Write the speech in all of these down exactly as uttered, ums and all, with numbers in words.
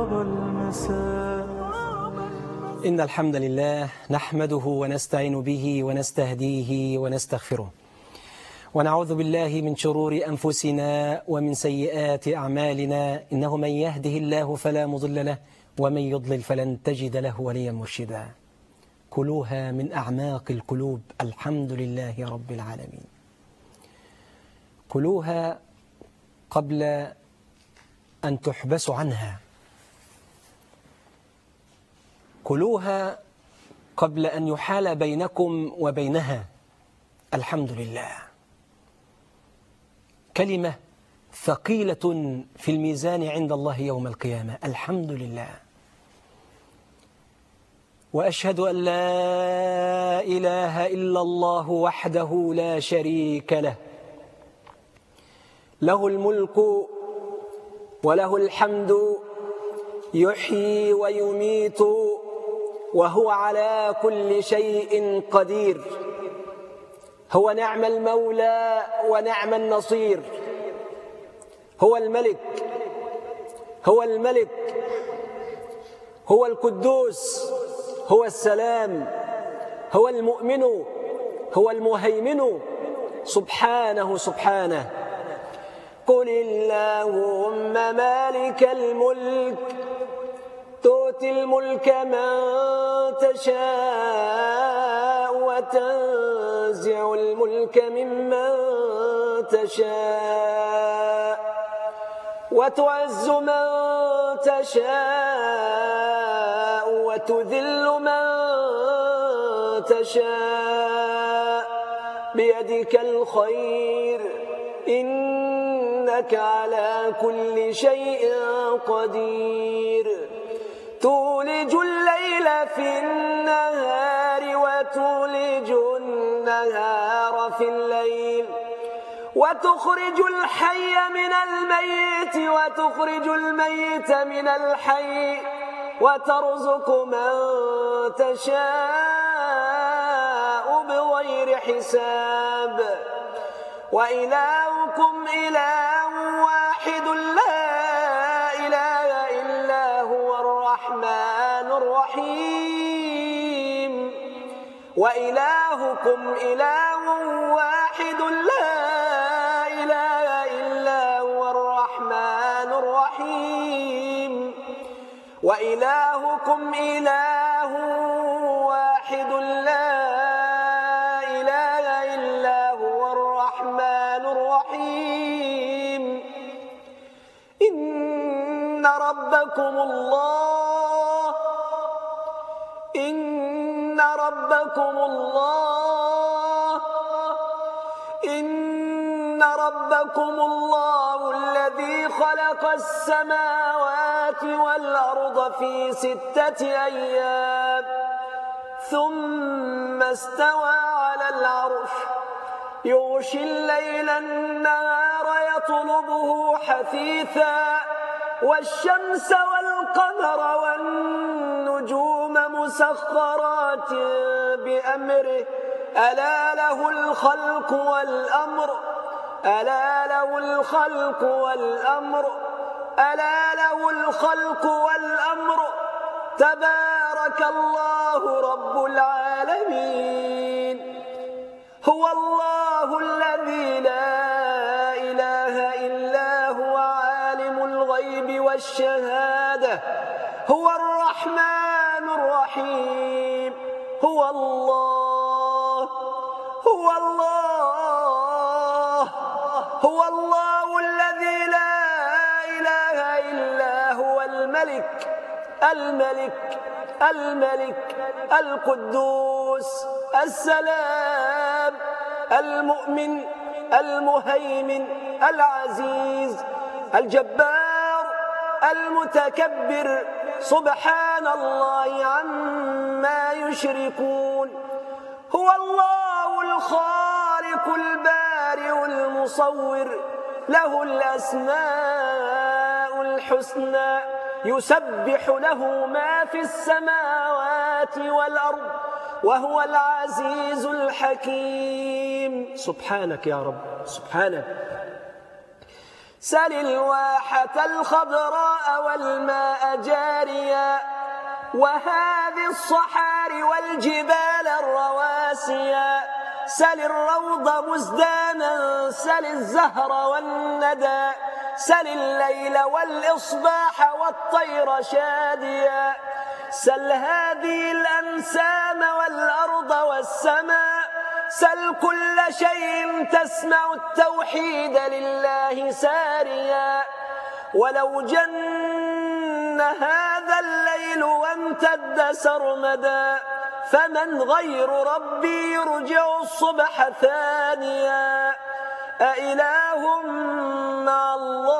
إن الحمد لله نحمده ونستعين به ونستهديه ونستغفره، ونعوذ بالله من شرور أنفسنا ومن سيئات أعمالنا، إنه من يهده الله فلا مضل له ومن يضلل فلن تجد له وليا مرشدا. كلوها من أعماق القلوب، الحمد لله رب العالمين. كلوها قبل أن تحبسوا عنها، كلوها قبل أن يحال بينكم وبينها. الحمد لله، كلمة ثقيلة في الميزان عند الله يوم القيامة. الحمد لله، وأشهد أن لا إله إلا الله وحده لا شريك له، له الملك وله الحمد، يحيي ويميت وهو على كل شيء قدير. هو نعم المولى ونعم النصير. هو الملك هو الملك هو القدوس، هو السلام، هو المؤمن، هو المهيمن، سبحانه سبحانه. قل اللهم مالك الملك تؤتي الملك من تشاء وتنزع الملك ممن تشاء وتعز من تشاء وتذل من تشاء، بيدك الخير، إنك على كل شيء قدير. تولج الليل في النهار وتولج النهار في الليل، وتخرج الحي من الميت وتخرج الميت من الحي، وترزق من تشاء بغير حساب. وإلهكم إله واحد لا إله إلا هو الرحمن الرحيم. وإلهكم إله واحد لا إله إلا هو الرحمن الرحيم. وإلهكم إله واحد لا ربكم الله إن ربكم الله إن ربكم الله الذي خلق السماوات والأرض في ستة أيام ثم استوى على العرش، يغشي الليل النهار يطلبه حثيثا، والشمس والقمر والنجوم مسخرات بأمره، ألا له الخلق والأمر ألا له الخلق والأمر ألا له الخلق والأمر تبارك الله رب العالمين. هو الله الذي لا إله إلا هو عالم الغيب والشهادة، هو الرحمن الرحيم. هو الله هو الله هو الله الذي لا إله إلا هو الملك الملك الملك القدوس السلام المؤمن المهيمن العزيز الجبار المتكبر، سبحان الله عما يشركون. هو الله الخالق البارئ المصور، له الأسماء الحسنى، يسبح له ما في السماوات والأرض، وهو العزيز الحكيم. سبحانك يا رب، سبحانك. سل الواحة الخضراء والماء جاريا وهذه الصحاري والجبال الرواسيا سل الروض مزدانا سل الزهر والندى سل الليل والإصباح والطير شاديا سل هذه الأنسام والأرض والسماء سل كل شيء تسمع التوحيد لله ساريا ولو جن هذا الليل وامتد سرمدا فمن غير ربي يرجع الصبح ثانيا أإله مع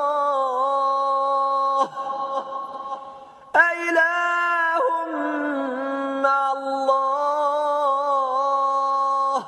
الله أإله مع الله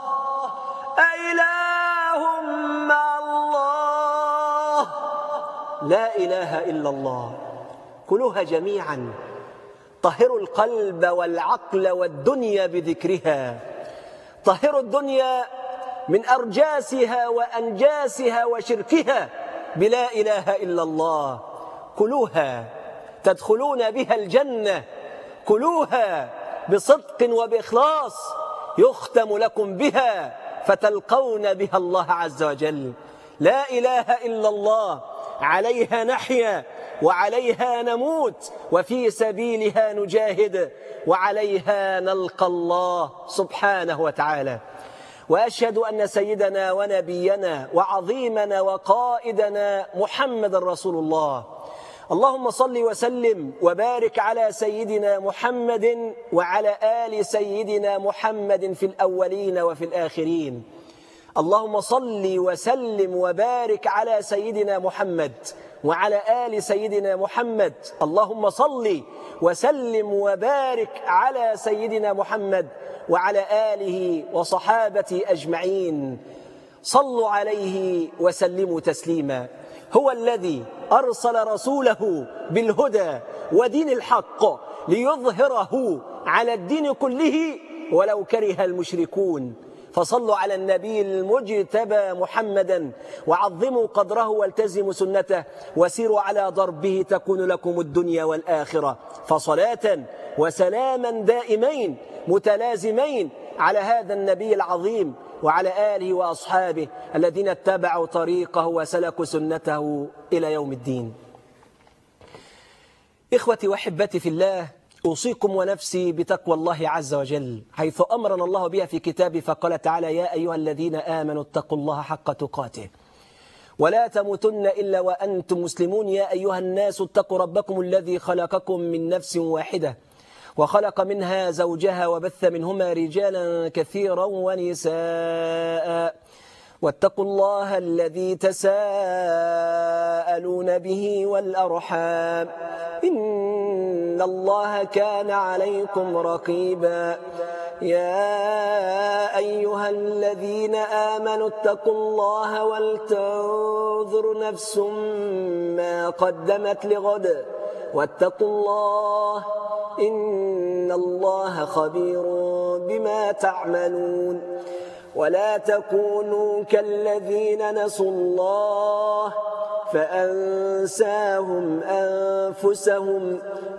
أإله مع الله لا إله إلا الله. كلوها جميعا، طهروا القلب والعقل والدنيا بذكرها، طهروا الدنيا من أرجاسها وأنجاسها وشركها بلا إله إلا الله. كلوها تدخلون بها الجنة، كلوها بصدق وبإخلاص يختم لكم بها فتلقون بها الله عز وجل. لا إله إلا الله عليها نحيا وعليها نموت وفي سبيلها نجاهد وعليها نلقى الله سبحانه وتعالى. وأشهد أن سيدنا ونبينا وعظيمنا وقائدنا محمد رسول الله. اللهم صل وسلم وبارك على سيدنا محمد وعلى آل سيدنا محمد في الأولين وفي الآخرين. اللهم صل وسلم وبارك على سيدنا محمد وعلى آل سيدنا محمد. اللهم صل وسلم وبارك على سيدنا محمد وعلى آله وصحابته أجمعين. صلوا عليه وسلموا تسليما. هو الذي أرسل رسوله بالهدى ودين الحق ليظهره على الدين كله ولو كره المشركون. فصلوا على النبي المجتبى محمدا وعظموا قدره والتزموا سنته وسيروا على ضربه تكون لكم الدنيا والآخرة. فصلاة وسلاما دائمين متلازمين على هذا النبي العظيم وعلى آله وأصحابه الذين اتبعوا طريقه وسلكوا سنته إلى يوم الدين. إخوتي وأحبتي في الله، أوصيكم ونفسي بتقوى الله عز وجل، حيث أمرنا الله بها في كتابه فقال تعالى: يا أيها الذين آمنوا اتقوا الله حق تقاته ولا تموتن إلا وأنتم مسلمون. يا أيها الناس اتقوا ربكم الذي خلقكم من نفس واحدة وخلق منها زوجها وبث منهما رجالا كثيرا ونساء واتقوا الله الذي تساءلون به والأرحام إن الله كان عليكم رقيبا. يا أيها الذين آمنوا اتقوا الله ولتنظر نفس ما قدمت لغد واتقوا الله إن الله خبير بما تعملون. ولا تكونوا كالذين نسوا الله فأنساهم أنفسهم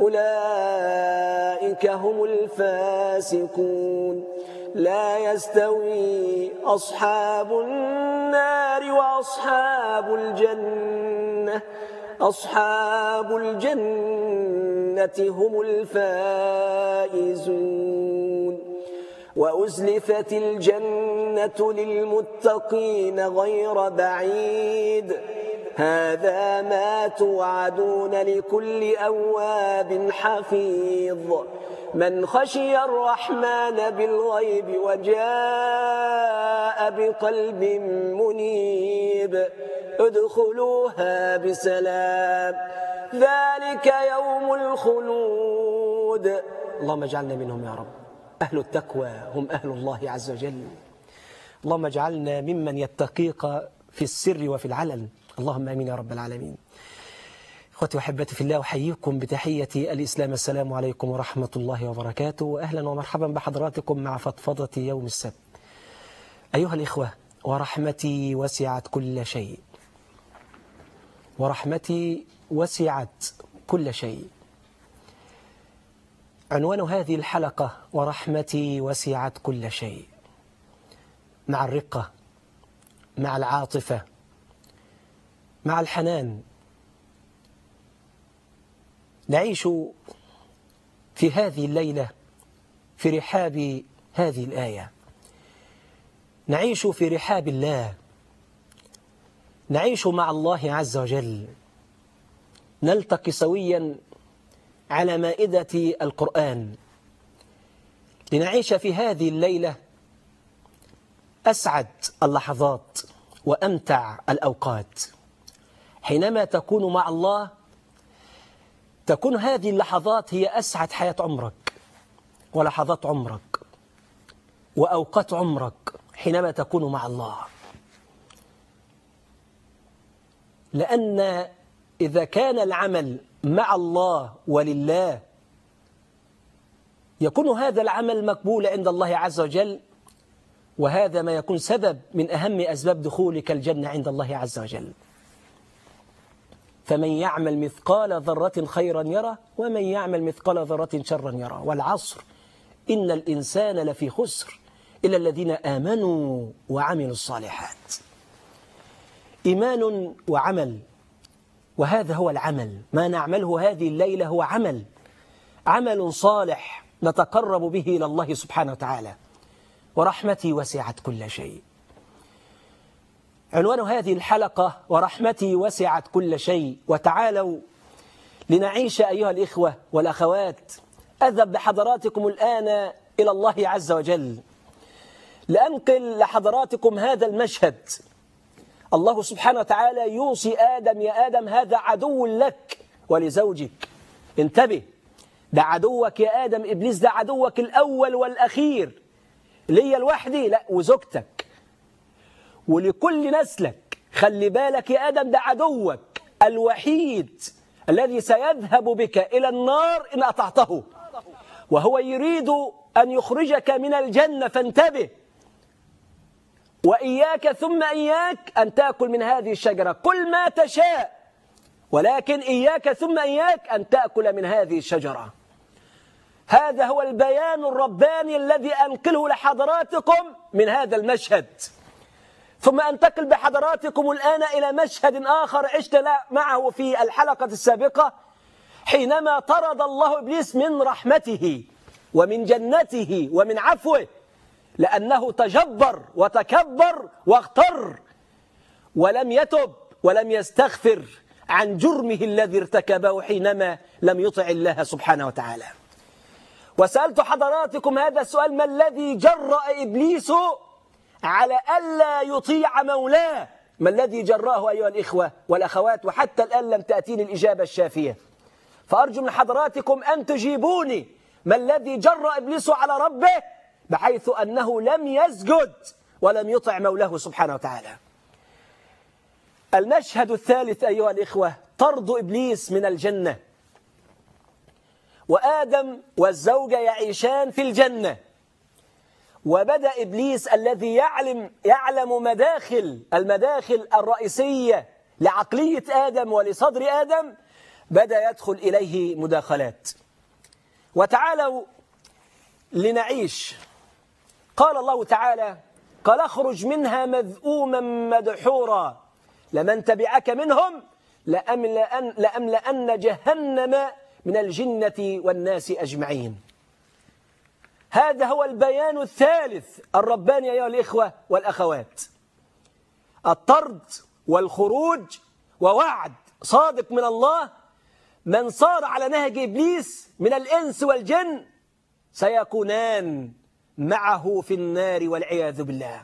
أولئك هم الفاسقون. لا يستوي أصحاب النار وأصحاب الجنة أصحاب الجنة هم الفائزون. وأزلفت الجنة للمتقين غير بعيد هذا ما توعدون لكل أواب حفيظ. من خشي الرحمن بالغيب وجاء بقلب منيب ادخلوها بسلام ذلك يوم الخلود. اللهم اجعلنا منهم يا رب. أهل التقوى هم أهل الله عز وجل. اللهم اجعلنا ممن يتقيك في السر وفي العلن. اللهم آمين يا رب العالمين. أخوتي وأحبتي في الله، أحييكم بتحية الإسلام. السلام عليكم ورحمة الله وبركاته، وأهلا ومرحبا بحضراتكم مع فضفضة يوم السبت. أيها الإخوة، ورحمتي وسعت كل شيء ورحمتي وسعت كل شيء. عنوان هذه الحلقة ورحمتي وسعت كل شيء. مع الرقة، مع العاطفة، مع الحنان، نعيش في هذه الليلة في رحاب هذه الآية، نعيش في رحاب الله، نعيش مع الله عز وجل، نلتقي سويا على مائدة القرآن، لنعيش في هذه الليلة أسعد اللحظات وأمتع الأوقات. حينما تكون مع الله تكون هذه اللحظات هي أسعد حياة عمرك ولحظات عمرك وأوقات عمرك حينما تكون مع الله. لأن إذا كان العمل مع الله ولله يكون هذا العمل مقبول عند الله عز وجل، وهذا ما يكون سبب من أهم أسباب دخولك الجنة عند الله عز وجل. فمن يعمل مثقال ذرة خيرا يره ومن يعمل مثقال ذرة شرا يره، والعصر إن الإنسان لفي خسر إلا الذين آمنوا وعملوا الصالحات. إيمان وعمل، وهذا هو العمل. ما نعمله هذه الليلة هو عمل عمل صالح نتقرب به إلى الله سبحانه وتعالى. ورحمتي وسعت كل شيء. عنوان هذه الحلقة ورحمتي وسعت كل شيء. وتعالوا لنعيش أيها الإخوة والأخوات. أذهب بحضراتكم الآن إلى الله عز وجل لأنقل لحضراتكم هذا المشهد. الله سبحانه وتعالى يوصي آدم: يا آدم هذا عدو لك ولزوجك، انتبه، ده عدوك يا آدم. إبليس ده عدوك الأول والأخير، ليا لوحدي لا، وزوجتك ولكل نسلك. خلي بالك يا آدم، ده عدوك الوحيد الذي سيذهب بك إلى النار إن أطعته، وهو يريد أن يخرجك من الجنة، فانتبه. وإياك ثم إياك أن تأكل من هذه الشجرة، كل ما تشاء، ولكن إياك ثم إياك أن تأكل من هذه الشجرة. هذا هو البيان الرباني الذي أنقله لحضراتكم من هذا المشهد. ثم أنتقل بحضراتكم الآن إلى مشهد آخر عشت معه في الحلقة السابقة، حينما طرد الله إبليس من رحمته ومن جنته ومن عفوه، لأنه تجبر وتكبر واغتر ولم يتب ولم يستغفر عن جرمه الذي ارتكبه حينما لم يطع الله سبحانه وتعالى. وسألت حضراتكم هذا السؤال: ما الذي جرأ إبليس على ألا يطيع مولاه؟ ما الذي جراه أيها الإخوة والأخوات؟ وحتى الآن لم تأتيني الإجابة الشافية، فأرجو من حضراتكم أن تجيبوني. ما الذي جرأ إبليس على ربه بحيث أنه لم يسجد ولم يطع مولاه سبحانه وتعالى؟ المشهد الثالث أيها الإخوة: طرد إبليس من الجنة، وآدم والزوجة يعيشان في الجنة، وبدأ إبليس الذي يعلم يعلم مداخل المداخل الرئيسية لعقلية آدم ولصدر آدم، بدأ يدخل إليه مداخلات. وتعالوا لنعيش. قال الله تعالى: قال اخرج منها مذءوما مدحورا لمن تبعك منهم لأملأن, لأملأن جهنم من الجنة والناس أجمعين. هذا هو البيان الثالث الرباني أيها الإخوة والأخوات: الطرد والخروج، ووعد صادق من الله: من صار على نهج إبليس من الإنس والجن سيكونان معه في النار والعياذ بالله.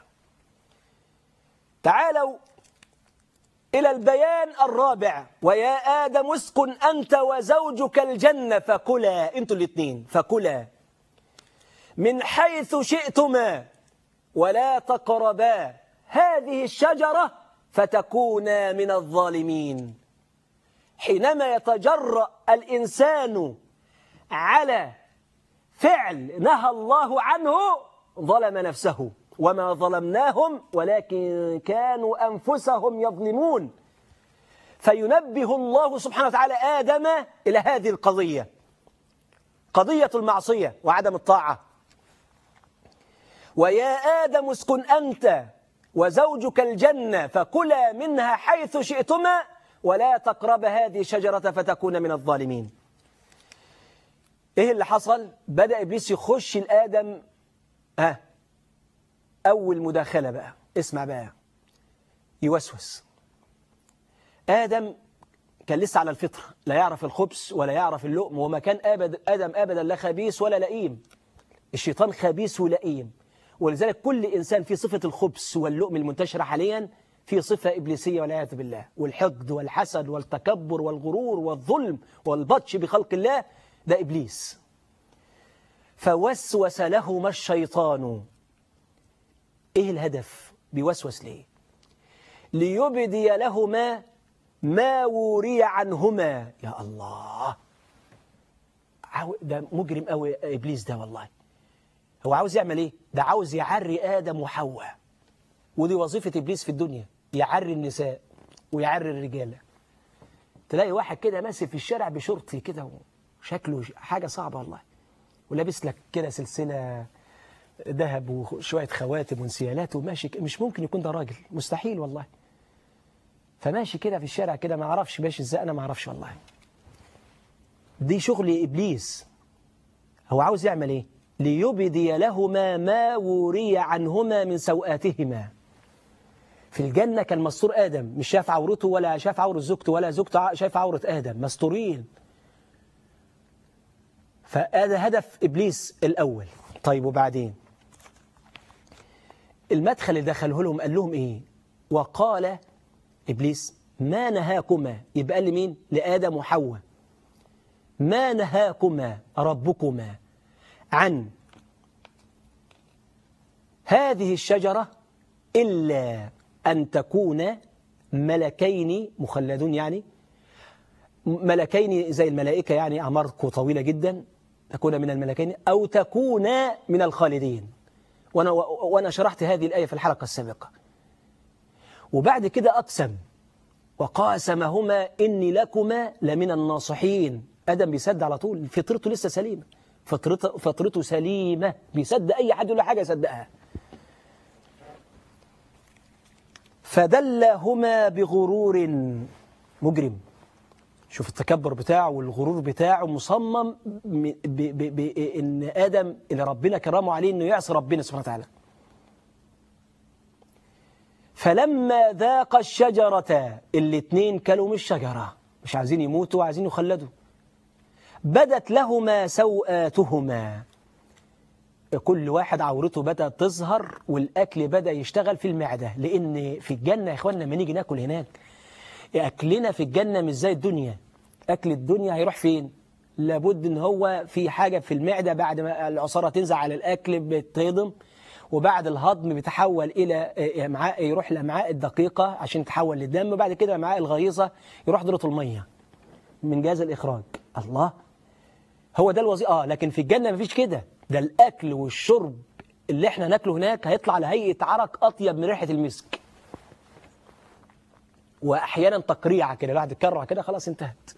تعالوا إلى البيان الرابع: ويا آدم اسكن أنت وزوجك الجنة فكلا، أنتوا الاثنين، فكلا من حيث شئتما ولا تقربا هذه الشجرة فتكونا من الظالمين. حينما يتجرأ الإنسان على فعل نهى الله عنه ظلم نفسه، وما ظلمناهم ولكن كانوا أنفسهم يظلمون. فينبه الله سبحانه وتعالى آدم إلى هذه القضية، قضية المعصية وعدم الطاعة. ويا آدم اسكن أنت وزوجك الجنة فكلا منها حيث شئتما ولا تقرب هذه الشجرة فتكون من الظالمين. إيه اللي حصل؟ بدأ إبليس يخش الآدم. ها أول مداخلة بقى، اسمع بقى، يوسوس. آدم كان لسه على الفطرة، لا يعرف الخبث ولا يعرف اللؤم، وما كان أبد آدم أبدا لا خبيث ولا لئيم. الشيطان خبيث ولئيم، ولذلك كل إنسان في صفة الخبث واللؤم المنتشرة حاليا في صفة إبليسية والعياذ بالله، والحقد والحسد والتكبر والغرور والظلم والبطش بخلق الله، ده إبليس. فوسوس لهما الشيطان. إيه الهدف؟ بيوسوس ليه؟ ليبدي لهما ما وري عنهما. يا الله، ده مجرم قوي إبليس ده والله. هو عاوز يعمل إيه؟ ده عاوز يعري آدم وحواء، ودي وظيفة إبليس في الدنيا، يعري النساء ويعري الرجالة. تلاقي واحد كده ماشي في الشارع بشرطي كده وشكله حاجة صعبة والله، ولابس لك كده سلسلة ذهب وشوية خواتم وانسيالات وماشي، مش ممكن يكون ده راجل، مستحيل والله. فماشي كده في الشارع كده، ما اعرفش ماشي ازاي، انا ما اعرفش والله. دي شغل ابليس. هو عاوز يعمل ايه؟ ليبدي لهما ما وري عنهما من سوآتهما. في الجنة كان مستور آدم، مش شاف عورته ولا شاف عورة زوجته ولا زوجته شاف عورة آدم، مستورين. فهذا هدف إبليس الأول. طيب وبعدين المدخل اللي دخله لهم قال لهم إيه؟ وقال إبليس ما نهاكما، يبقى لمين؟ لآدم وحواء. ما نهاكما ربكما عن هذه الشجرة إلا أن تكونا ملكين مخلدون، يعني ملكين زي الملائكة، يعني أعماركم طويلة جدا، تكون من الملكين أو تكونا من الخالدين. وأنا, وأنا شرحت هذه الآية في الحلقة السابقة. وبعد كده أقسم وقاسمهما إني لكما لمن الناصحين. آدم بيصدق على طول، فطرته لسه سليمة، فطرته, فطرته سليمة، بيصدق أي حد يقول له حاجة يصدقها. فدلهما بغرور مجرم. شوف التكبر بتاعه والغرور بتاعه، مصمم بأن آدم اللي ربنا كرمه عليه أنه يعصي ربنا سبحانه وتعالى. فلما ذاق الشجرة، الاتنين كلوا من الشجرة، مش عايزين يموتوا وعايزين يخلدوا. بدت لهما سوآتهما، كل واحد عورته بدأت تظهر، والأكل بدأ يشتغل في المعدة. لأن في الجنة يا إخواننا لما نيجي ناكل هناك، أكلنا في الجنة مش زي الدنيا. أكل الدنيا هيروح فين؟ لابد إن هو في حاجة في المعدة، بعد ما العصارة تنزل على الأكل بتهضم، وبعد الهضم بيتحول إلى أمعاء، يروح الأمعاء الدقيقة عشان يتحول للدم، وبعد كده الأمعاء الغليظة يروح دورة المية من جهاز الإخراج. الله، هو ده الوظيفة. آه لكن في الجنة مفيش كده. ده الأكل والشرب اللي احنا ناكله هناك هيطلع على هيئة عرق أطيب من ريحة المسك، وأحيانا تقريعة كده، الواحد يتكرع كده خلاص انتهت.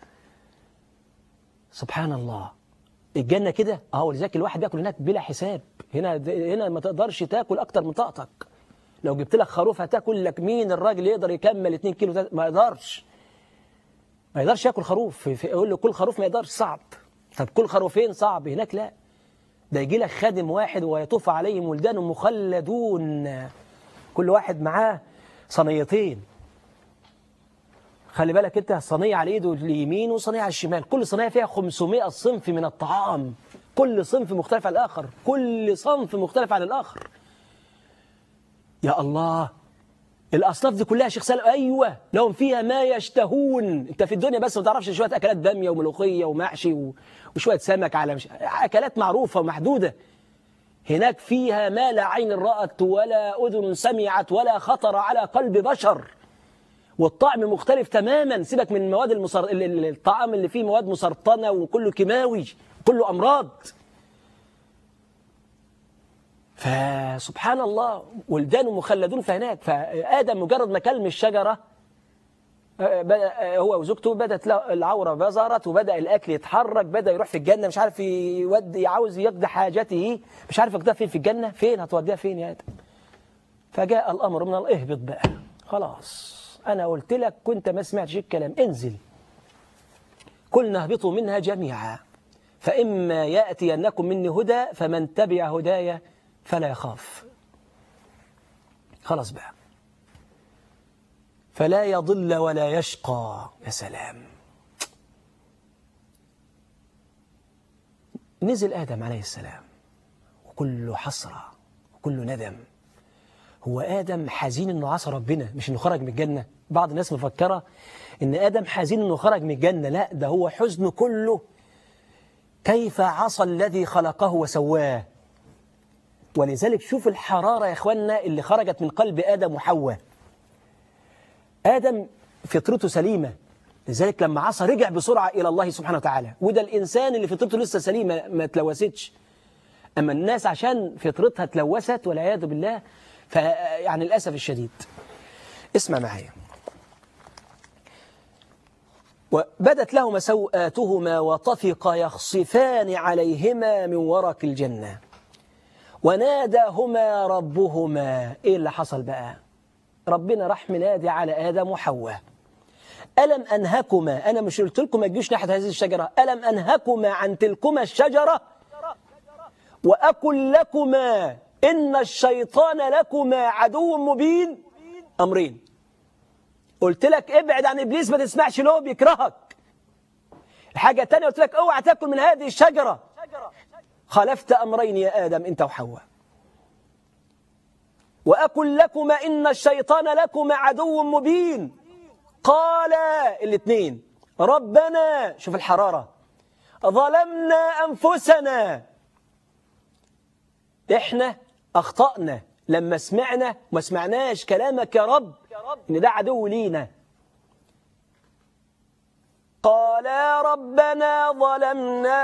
سبحان الله. الجنة كده. اه ولذلك الواحد ياكل هناك بلا حساب. هنا هنا ما تقدرش تاكل أكتر من طاقتك. لو جبت لك خروف هتاكل لك، مين الراجل يقدر يكمل اتنين كيلو؟ ما يقدرش ما يقدرش ياكل خروف. يقول له كل خروف، ما يقدرش، صعب. طب كل خروفين، صعب. هناك لا، ده يجي لك خادم واحد ويطوف عليهم ولدان مخلدون، كل واحد معاه صينيتين. خلي بالك انت، صينيه على ايده اليمين وصينيه على الشمال، كل صينيه فيها خمسمائة صنف من الطعام، كل صنف مختلف عن الآخر، كل صنف مختلف عن الآخر. يا الله، الأصناف دي كلها شيخ سالم، أيوة لهم فيها ما يشتهون. أنت في الدنيا بس ما تعرفش شوية أكلات بامية وملوخية ومحشي وشوية سمك، على مش أكلات معروفة ومحدودة. هناك فيها ما لا عين رأت ولا أذن سمعت ولا خطر على قلب بشر، والطعم مختلف تماما. سيبك من المواد المصر... الطعام اللي فيه مواد مسرطنة وكله كيماوي، كله أمراض. فسبحان الله، ولدان مخلدون في هناك. فآدم مجرد ما كل من الشجرة بدأ هو وزوجته بدأت العورة بظهرت، وبدأ الأكل يتحرك، بدأ يروح في الجنة مش عارف يودي، عاوز يقضي حاجته، مش عارف يقضيها فين في الجنة، فين هتوديها فين يا آدم؟ فجاء الأمر من الله، اهبط بقى خلاص، أنا قلت لك كنت ما سمعتش الكلام، انزل. قلنا اهبطوا منها جميعا فإما يأتينكم مني هدى فمن تبع هدايا فلا يخاف. خلاص بقى، فلا يضل ولا يشقى. يا سلام. نزل آدم عليه السلام وكله حسرة وكله ندم. هو آدم حزين إنه عصى ربنا، مش إنه خرج من الجنة. بعض الناس مفكرة إن آدم حزين إنه خرج من الجنة، لا، ده هو حزنه كله كيف عصى الذي خلقه وسواه. ولذلك شوف الحرارة يا إخواننا اللي خرجت من قلب آدم وحواء. آدم فطرته سليمة، لذلك لما عصى رجع بسرعة إلى الله سبحانه وتعالى، وده الإنسان اللي فطرته لسه سليمة ما تلوثتش. أما الناس عشان فطرتها تلوثت والعياذ بالله، فيعني للأسف الشديد. اسمع معايا. وبدت لهما سوآتهما وطفقا يخصفان عليهما من ورق الجنة وناداهما ربهما. إيه اللي حصل بقى؟ ربنا راح منادي على آدم وحواء. ألم أنهكما، أنا مش قلت لكم ما تجيش ناحية هذه الشجرة؟ ألم أنهكما عن تلكما الشجرة وأقل لكما إن الشيطان لكما عدو مبين؟ أمرين. قلت لك ابعد عن إبليس، ما تسمعش له بيكرهك. الحاجة الثانية قلت لك اوعى تاكل من هذه الشجرة. خالفت أمرين يا آدم أنت وحواء. وأقل لكما إن الشيطان لكما عدو مبين. قال الاثنين ربنا، شوف الحرارة، ظلمنا أنفسنا، إحنا أخطأنا لما سمعنا ما سمعناش كلامك يا رب إن ده عدو لينا. قال ربنا ظلمنا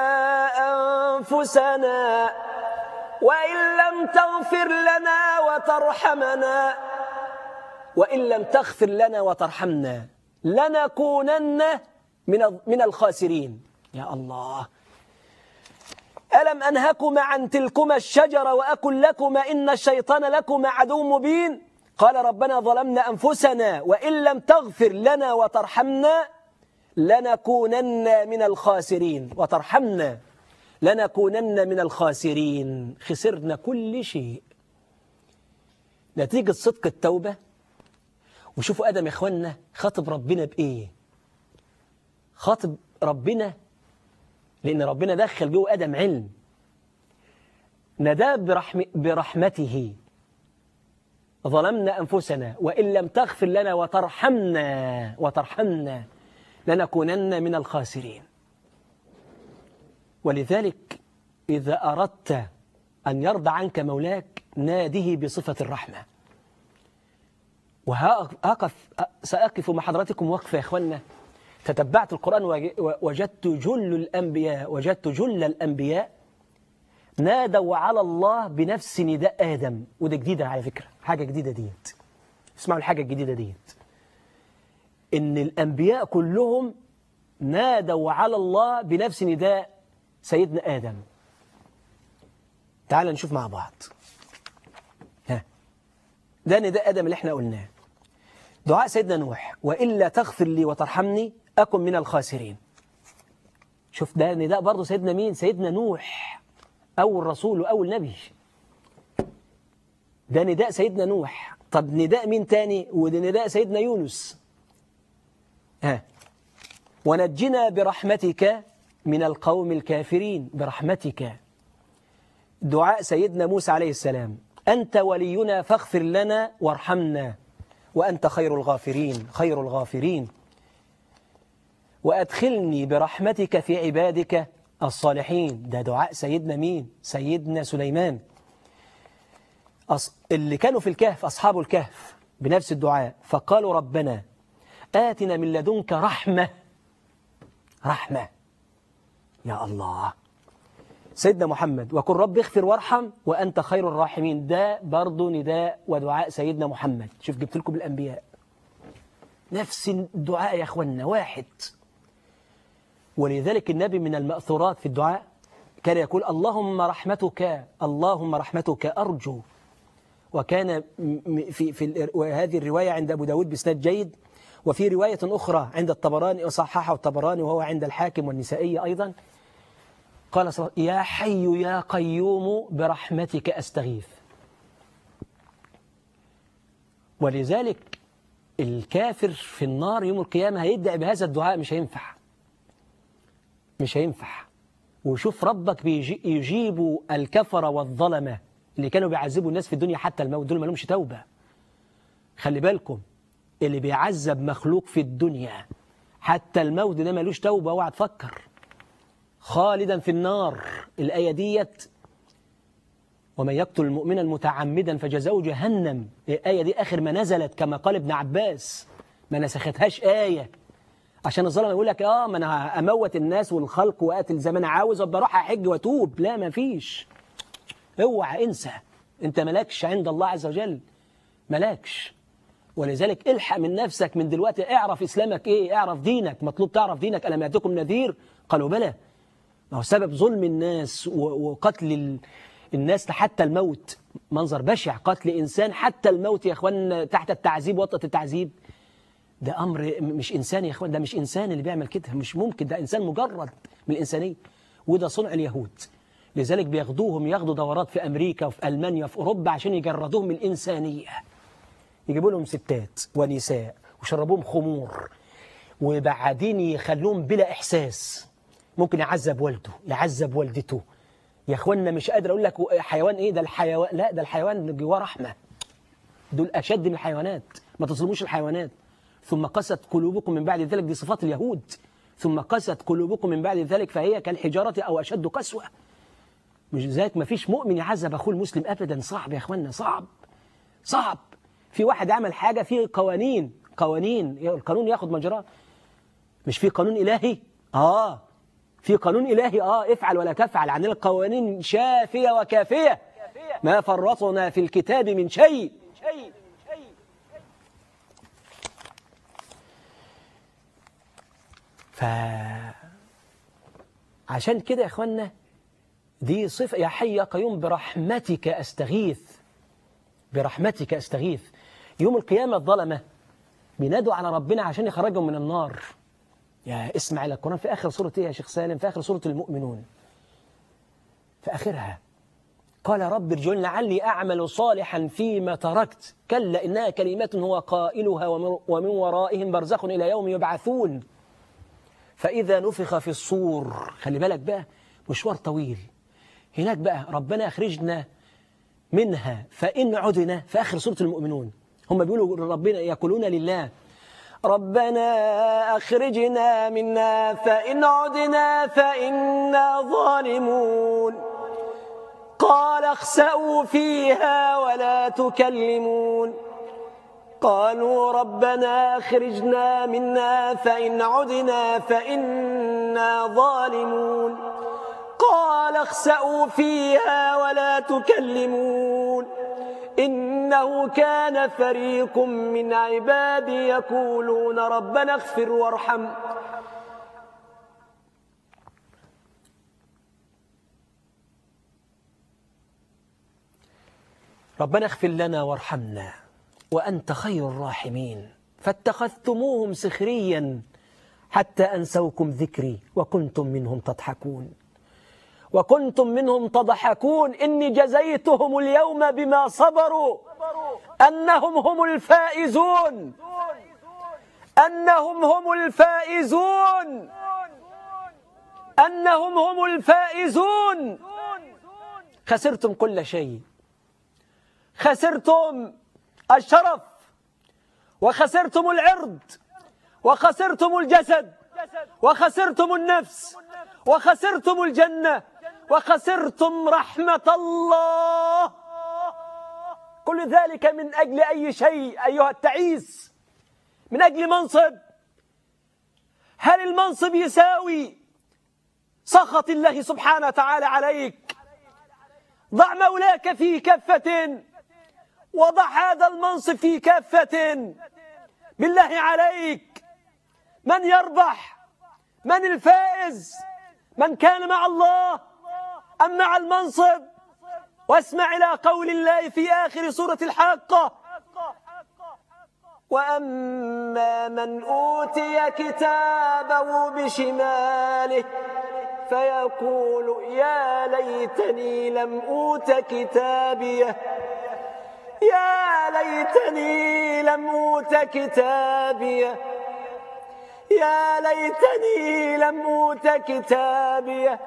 أنفسنا وإن لم تغفر لنا وترحمنا وإن لم تغفر لنا وترحمنا لنكونن من من الخاسرين. يا الله. ألم أنهكما عن تلكما الشجرة وأقل لكما إن الشيطان لكما عدو مبين؟ قال ربنا ظلمنا أنفسنا وإن لم تغفر لنا وترحمنا لنكونن من الخاسرين. وترحمنا لنكونن من الخاسرين. خسرنا كل شيء نتيجة صدق التوبة. وشوفوا آدم يا إخواننا خاطب ربنا بإيه؟ خاطب ربنا لأن ربنا دخل جوه آدم علم، نداه برحم برحمته. ظلمنا أنفسنا وإن لم تغفر لنا وترحمنا وترحمنا لنكونن من الخاسرين. ولذلك إذا أردت أن يرضى عنك مولاك ناده بصفة الرحمة. وهقف سأقف مع حضراتكم وقفة يا إخواننا. تتبعت القرآن وجدت جل الأنبياء وجدت جل الأنبياء نادوا على الله بنفس نداء آدم. وده جديدة على فكرة، حاجة جديدة ديت. اسمعوا الحاجة الجديدة ديت، إن الأنبياء كلهم نادوا على الله بنفس نداء سيدنا آدم. تعال نشوف مع بعض. ها، ده نداء آدم اللي احنا قلناه. دعاء سيدنا نوح وإلا تغفر لي وترحمني أكن من الخاسرين. شوف ده نداء برضه سيدنا مين؟ سيدنا نوح، أول رسول وأول نبي. ده نداء سيدنا نوح. طب نداء مين تاني؟ وده نداء سيدنا يونس. ها، ونجنا برحمتك من القوم الكافرين. برحمتك. دعاء سيدنا موسى عليه السلام أنت ولينا فاغفر لنا وارحمنا وأنت خير الغافرين. خير الغافرين. وأدخلني برحمتك في عبادك الصالحين. ده دعاء سيدنا مين؟ سيدنا سليمان. اللي كانوا في الكهف أصحاب الكهف بنفس الدعاء، فقالوا ربنا آتنا من لدنك رحمة. رحمة. يا الله. سيدنا محمد وقل رب اغفر وارحم وأنت خير الراحمين. ده برضو نداء ودعاء سيدنا محمد. شوف جبت لكم الأنبياء. نفس الدعاء يا أخوانا واحد. ولذلك النبي من المأثورات في الدعاء كان يقول اللهم رحمتك اللهم رحمتك أرجو. وكان في, في هذه الرواية عند أبو داود بإسناد جيد، وفي رواية أخرى عند الطبراني وصححه الطبراني وهو عند الحاكم والنسائي أيضا، قال صلى الله يا حي يا قيوم برحمتك أستغيث. ولذلك الكافر في النار يوم القيامة هيدعي بهذا الدعاء، مش هينفع مش هينفع. وشوف ربك بيجيب الكفر والظلمة اللي كانوا بيعذبوا الناس في الدنيا حتى الموت، دول ما لهمش توبة. خلي بالكم اللي بيعذب مخلوق في الدنيا حتى الموت ده ملوش توبة، اوعى تفكر، خالدا في النار. الآية ديت ومن يقتل مؤمنا متعمدا فجزاؤه جهنم، الآية دي آخر ما نزلت كما قال ابن عباس، ما نسختهاش آية عشان الظلم يقول لك اه ما انا اموت الناس والخلق وقاتل زي ما انا عاوز وابقى اروح احج واتوب. لا ما فيش، اوعى انسى، انت ملاكش عند الله عز وجل، ملاكش. ولذلك الحق من نفسك من دلوقتي، اعرف اسلامك ايه، اعرف دينك، مطلوب تعرف دينك. ألم يأتكم نذير؟ قالوا بلى. ما هو سبب ظلم الناس وقتل الناس حتى الموت، منظر بشع، قتل انسان حتى الموت يا اخوان تحت التعذيب وطأة التعذيب، ده أمر مش إنساني يا أخوان، ده مش إنسان اللي بيعمل كده، مش ممكن، ده إنسان مجرد من الإنسانية، وده صنع اليهود. لذلك بياخدوهم ياخدوا دورات في أمريكا وفي ألمانيا وفي أوروبا عشان يجردوهم من الإنسانية، يجيبوا لهم ستات ونساء وشربوهم خمور وبعدين يخلوهم بلا إحساس. ممكن يعذب والده يعذب والدته يا أخوانا، مش قادر أقول لك حيوان إيه ده الحيوان، لا ده الحيوان جواه رحمة، دول أشد من الحيوانات، ما تظلموش الحيوانات. ثم قست قلوبكم من بعد ذلك، دي صفات اليهود، ثم قست قلوبكم من بعد ذلك فهي كالحجارة أو أشد قسوة. مش ذلك ما فيش مؤمن يعذب أخوه المسلم أبدا، صعب يا أخوانا، صعب صعب. في واحد عمل حاجة، في قوانين قوانين القانون ياخد مجراه، مش في قانون إلهي؟ آه في قانون إلهي، آه افعل ولا تفعل، عندنا القوانين شافية وكافية، ما فرطنا في الكتاب من شيء. فعشان كده يا اخوانا دي صفة، يا حي يا قيوم برحمتك أستغيث، برحمتك أستغيث. يوم القيامة الظلمة بينادوا على ربنا عشان يخرجهم من النار. يا اسمع إلى القرآن في آخر سورة إيه يا شيخ سالم؟ في آخر سورة المؤمنون، في آخرها قال رب ارجعون لعلي أعمل صالحا فيما تركت كلا إنها كلمة هو قائلها ومن ورائهم برزخ إلى يوم يبعثون فإذا نفخ في الصور. خلي بالك بقى مشوار طويل هناك بقى، ربنا أخرجنا منها فإن عدنا، في آخر سورة المؤمنون هم بيقولوا ربنا، يقولون لله ربنا أخرجنا منا فإن عدنا فإنا ظالمون قال اخسأوا فيها ولا تكلمون قالوا ربنا أخرجنا منا فإن عدنا فإنا ظالمون قال اخسأوا فيها ولا تكلمون إنه كان فريق من عبادي يقولون ربنا اغفر وارحم ربنا اغفر لنا وارحمنا وأنت خير الراحمين فاتخذتموهم سخريا حتى أنسوكم ذكري وكنتم منهم تضحكون وكنتم منهم تضحكون إني جزيتهم اليوم بما صبروا أنهم هم الفائزون أنهم هم الفائزون أنهم هم الفائزون. خسرتم كل شيء، خسرتم الشرف وخسرتم العرض وخسرتم الجسد وخسرتم النفس وخسرتم الجنة وخسرتم رحمة الله. كل ذلك من أجل أي شيء أيها التعيس؟ من أجل منصب؟ هل المنصب يساوي سخط الله سبحانه وتعالى عليك؟ ضع مولاك في كفة وضع هذا المنصب في كفة، بالله عليك، من يربح؟ من الفائز؟ من كان مع الله أم مع المنصب؟ واسمع إلى قول الله في آخر سورة الحاقة: وأما من أوتي كتابه بشماله فيقول يا ليتني لم أوت كتابيه يا ليتني لم أوت كتابيه يا ليتني لم أوت كتابيه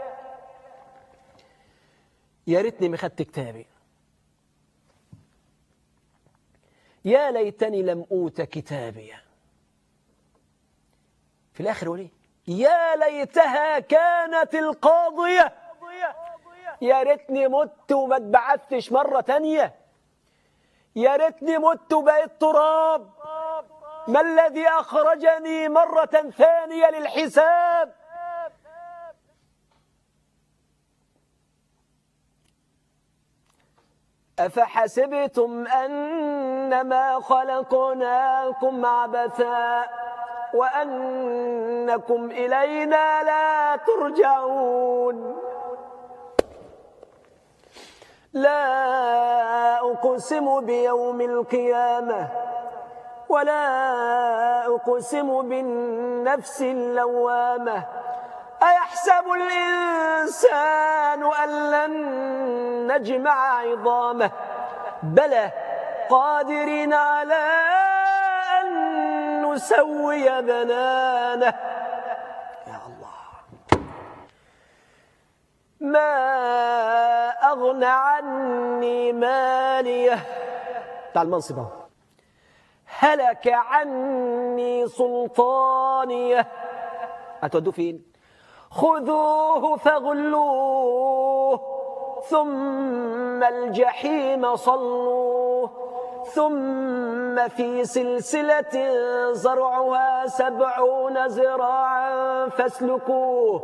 يا ريتني ما خدت كتابي، يا ليتني لم أوت كتابي. في الآخر وليه يا ليتها كانت القاضية، يا ريتني مت وما اتبعثتش مرة تانية، يا ريتني مت وبقيت تراب، ما الذي أخرجني مرة ثانية للحساب. أفحسبتم أنما خلقناكم عبثا وأنكم إلينا لا ترجعون. لا أقسم بيوم القيامة ولا أقسم بالنفس اللوامة. أيحسب الإنسان أن لن نجمع عظامه بلى قادرين على أن نسوي بنانه. يا الله، ما أغنى عني ماليه، بتاع المنصب اهو، هلك عني سلطانيه. هتودوه فين؟ خذوه فغلوه ثم الجحيم صلوه ثم في سلسلة زرعها سبعون ذراعا فاسلكوه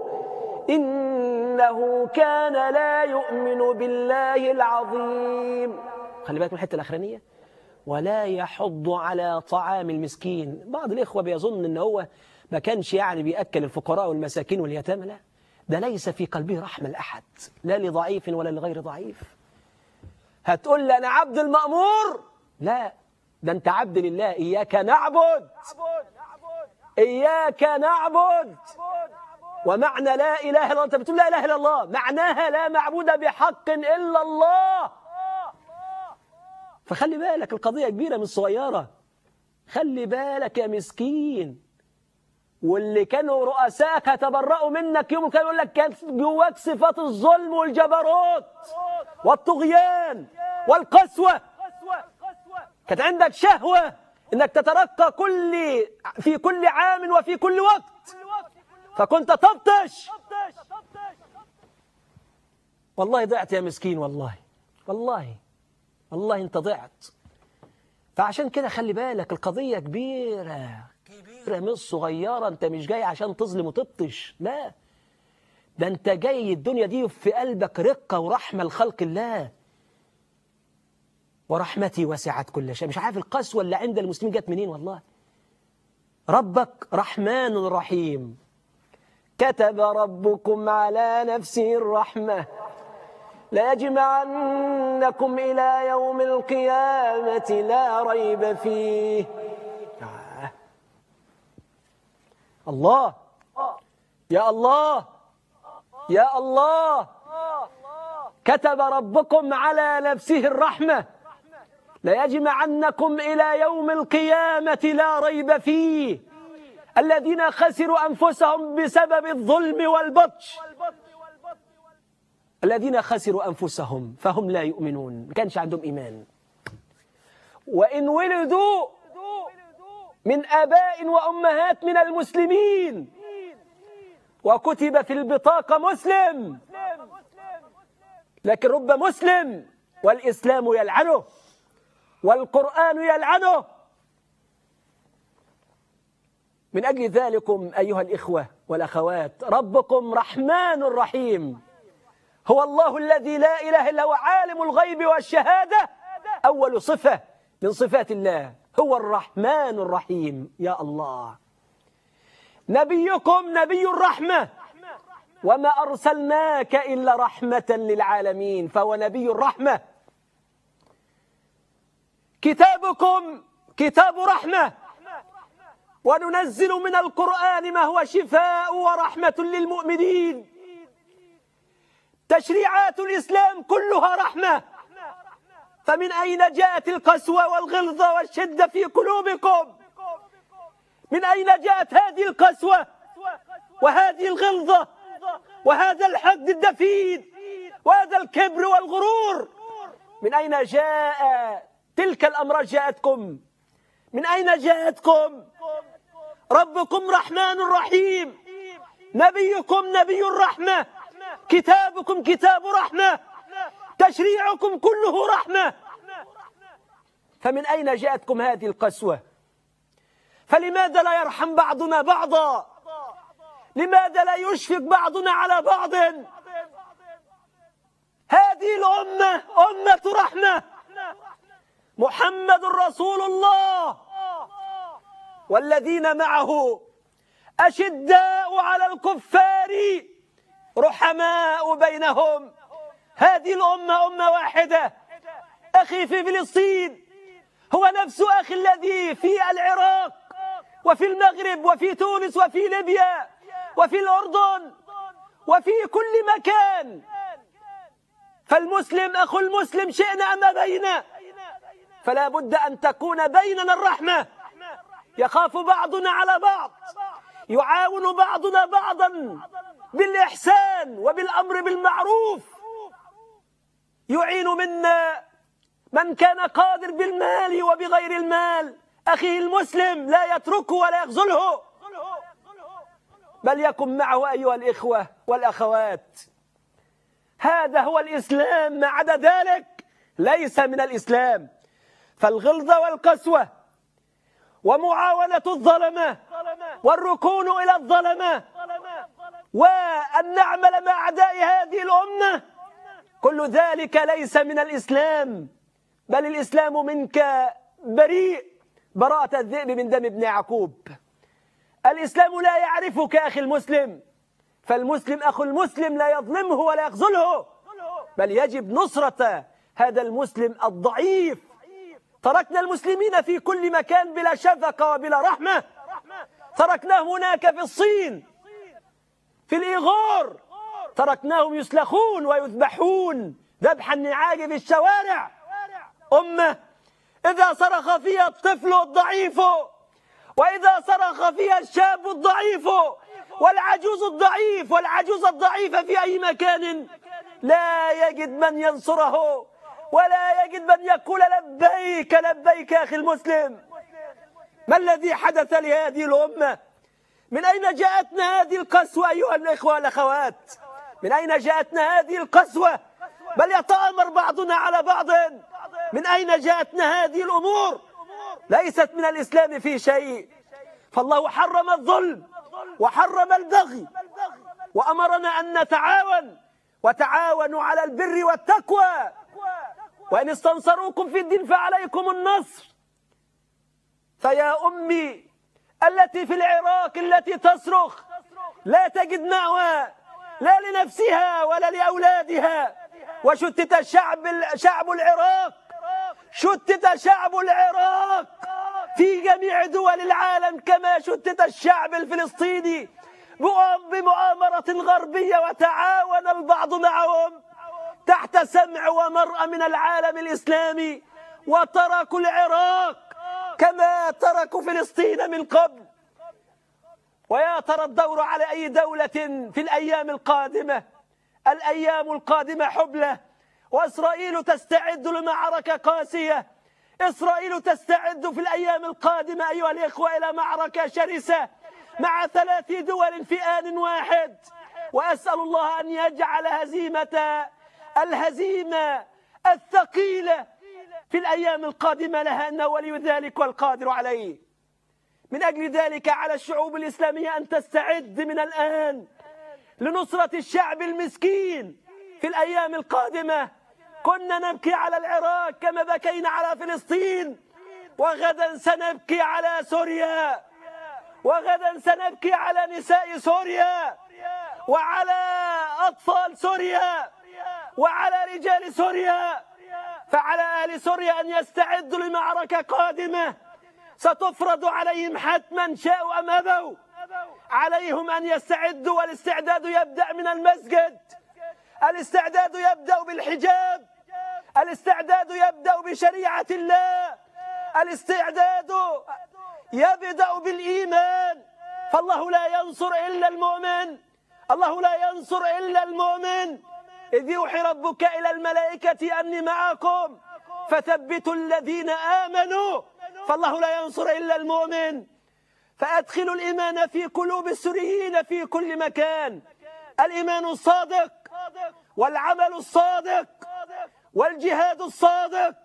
إنه كان لا يؤمن بالله العظيم. خلي بالك من الحتة الأخرانية، ولا يحض على طعام المسكين. بعض الإخوة بيظن إن هو ما كانش يعني بيأكل الفقراء والمساكين واليتامى، لا، ده ليس في قلبه رحمة لأحد، لا لضعيف ولا لغير ضعيف. هتقول لي أنا عبد المأمور؟ لا، ده أنت عبد لله. إياك نعبد إياك نعبد ومعنى لا إله إلا الله، أنت بتقول لا إله إلا الله، معناها لا معبود بحق إلا الله. فخلي بالك، القضية كبيرة مش صغيرة. خلي بالك يا مسكين، واللي كانوا رؤسائك هتبرأوا منك يوم كانوا يقول لك كانت جواك صفات الظلم والجبروت والطغيان والقسوة، كانت عندك شهوة انك تترقى كل في كل عام وفي كل وقت، فكنت تبطش. والله ضعت يا مسكين، والله والله والله انت ضعت. فعشان كده خلي بالك، القضية كبيرة كبيرة مش صغيرة. انت مش جاي عشان تظلم وتبطش، لا، ده انت جاي الدنيا دي في قلبك رقة ورحمة لخلق الله. ورحمتي وسعت كل شيء. مش عارف القسوة اللي عند المسلمين جت منين والله. ربك رحمن رحيم، كتب ربكم على نفسه الرحمة ليجمعنكم إلى يوم القيامة لا ريب فيه. آه. الله، يا الله يا الله، كتب ربكم على نفسه الرحمة ليجمعنكم إلى يوم القيامة لا ريب فيه. الذين خسروا أنفسهم بسبب الظلم والبطش، الذين خسروا أنفسهم فهم لا يؤمنون، ما كانش عندهم إيمان. وإن ولدوا من آباء وأمهات من المسلمين وكتب في البطاقة مسلم، لكن رب مسلم والإسلام يلعنه والقرآن يلعنه. من أجل ذلكم أيها الإخوة والأخوات، ربكم رحمن رحيم، هو الله الذي لا إله إلا هو عالم الغيب والشهادة، أول صفة من صفات الله. هو الرحمن الرحيم. يا الله، نبيكم نبي الرحمة، وما أرسلناك إلا رحمة للعالمين، فهو نبي الرحمة. كتابكم كتاب رحمة، وننزل من القرآن ما هو شفاء ورحمة للمؤمنين. تشريعات الإسلام كلها رحمة، فمن أين جاءت القسوة والغلظة والشدة في قلوبكم؟ من أين جاءت هذه القسوة وهذه الغلظة وهذا الحقد الدفين وهذا الكبر والغرور؟ من أين جاء تلك الأمراض؟ جاءتكم من أين جاءتكم؟ ربكم رحمن رحيم، نبيكم نبي الرحمة، كتابكم كتاب رحمة، تشريعكم كله رحمة، فمن أين جاءتكم هذه القسوة؟ فلماذا لا يرحم بعضنا بعضا؟ لماذا لا يشفق بعضنا على بعض؟ هذه الأمة أمة رحمة، محمد رسول الله والذين معه أشداء على الكفار رحماء بينهم. هذه الأمة أمة واحدة. أخي في فلسطين هو نفس أخي الذي في العراق وفي المغرب وفي تونس وفي ليبيا وفي الأردن وفي كل مكان. فالمسلم أخو المسلم شئنا أم أبينا، فلا بد أن تكون بيننا الرحمة. يخاف بعضنا على بعض، يعاون بعضنا بعضا بالإحسان وبالأمر بالمعروف، يعين منا من كان قادر بالمال وبغير المال. أخيه المسلم لا يتركه ولا يخذله، بل يكن معه أيها الإخوة والأخوات. هذا هو الإسلام، ما عدا ذلك ليس من الإسلام. فالغلظة والقسوة ومعاونة الظلمة والركون إلى الظلمة وأن نعمل مع أعداء هذه الأمة، كل ذلك ليس من الإسلام، بل الإسلام منك بريء براءة الذئب من دم ابن يعقوب. الإسلام لا يعرفك أخي المسلم، فالمسلم أخو المسلم لا يظلمه ولا يخذله، بل يجب نصرة هذا المسلم الضعيف. تركنا المسلمين في كل مكان بلا شفقة وبلا رحمة. تركناهم هناك في الصين، في الإيغور، تركناهم يسلخون ويذبحون ذبح النعاج في الشوارع. أمة إذا صرخ فيها الطفل الضعيف، وإذا صرخ فيها الشاب الضعيف والعجوز الضعيف والعجوز الضعيفة في أي مكان، لا يجد من ينصره ولا يجد من يقول لبيك لبيك. أخي المسلم، ما الذي حدث لهذه الأمة؟ من أين جاءتنا هذه القسوة أيها الإخوة والأخوات؟ من أين جاءتنا هذه القسوة؟ بل يتآمر بعضنا على بعض. من أين جاءتنا هذه الأمور؟ ليست من الإسلام في شيء. فالله حرم الظلم وحرم البغي وأمرنا أن نتعاون، وتعاونوا على البر والتقوى، وإن استنصروكم في الدين فعليكم النصر. فيا أمي التي في العراق التي تصرخ لا تجد مأوى لا لنفسها ولا لأولادها، وشتت شعب شعب العراق، شتت شعب العراق في جميع دول العالم كما شتت الشعب الفلسطيني بمؤامرة غربية، وتعاون البعض معهم تحت سمع ومرأى من العالم الإسلامي، وتركوا العراق كما تركوا فلسطين من قبل. ويا ترى الدور على أي دولة في الأيام القادمة. الأيام القادمة حبلة، وإسرائيل تستعد لمعركة قاسية. إسرائيل تستعد في الأيام القادمة أيها الإخوة إلى معركة شرسة مع ثلاث دول في آن واحد، وأسأل الله أن يجعل هزيمة الهزيمة الثقيلة في الأيام القادمة لها، أنه ولي ذلك والقادر عليه. من أجل ذلك على الشعوب الإسلامية أن تستعد من الآن لنصرة الشعب المسكين في الأيام القادمة. كنا نبكي على العراق كما بكينا على فلسطين، وغدا سنبكي على سوريا، وغدا سنبكي على نساء سوريا وعلى أطفال سوريا وعلى رجال سوريا. فعلى أهل سوريا أن يستعدوا لمعركة قادمة ستفرض عليهم حتما شاءوا أم أبوا. عليهم أن يستعدوا، والاستعداد يبدأ من المسجد، الاستعداد يبدأ بالحجاب، الاستعداد يبدأ بشريعة الله، الاستعداد يبدأ بالإيمان. فالله لا ينصر إلا المؤمن، الله لا ينصر إلا المؤمن. إذ يوحي ربك إلى الملائكة أني معكم فثبتوا الذين آمنوا، فالله لا ينصر إلا المؤمن. فأدخلوا الإيمان في قلوب السوريين في كل مكان، الإيمان الصادق والعمل الصادق والجهاد الصادق،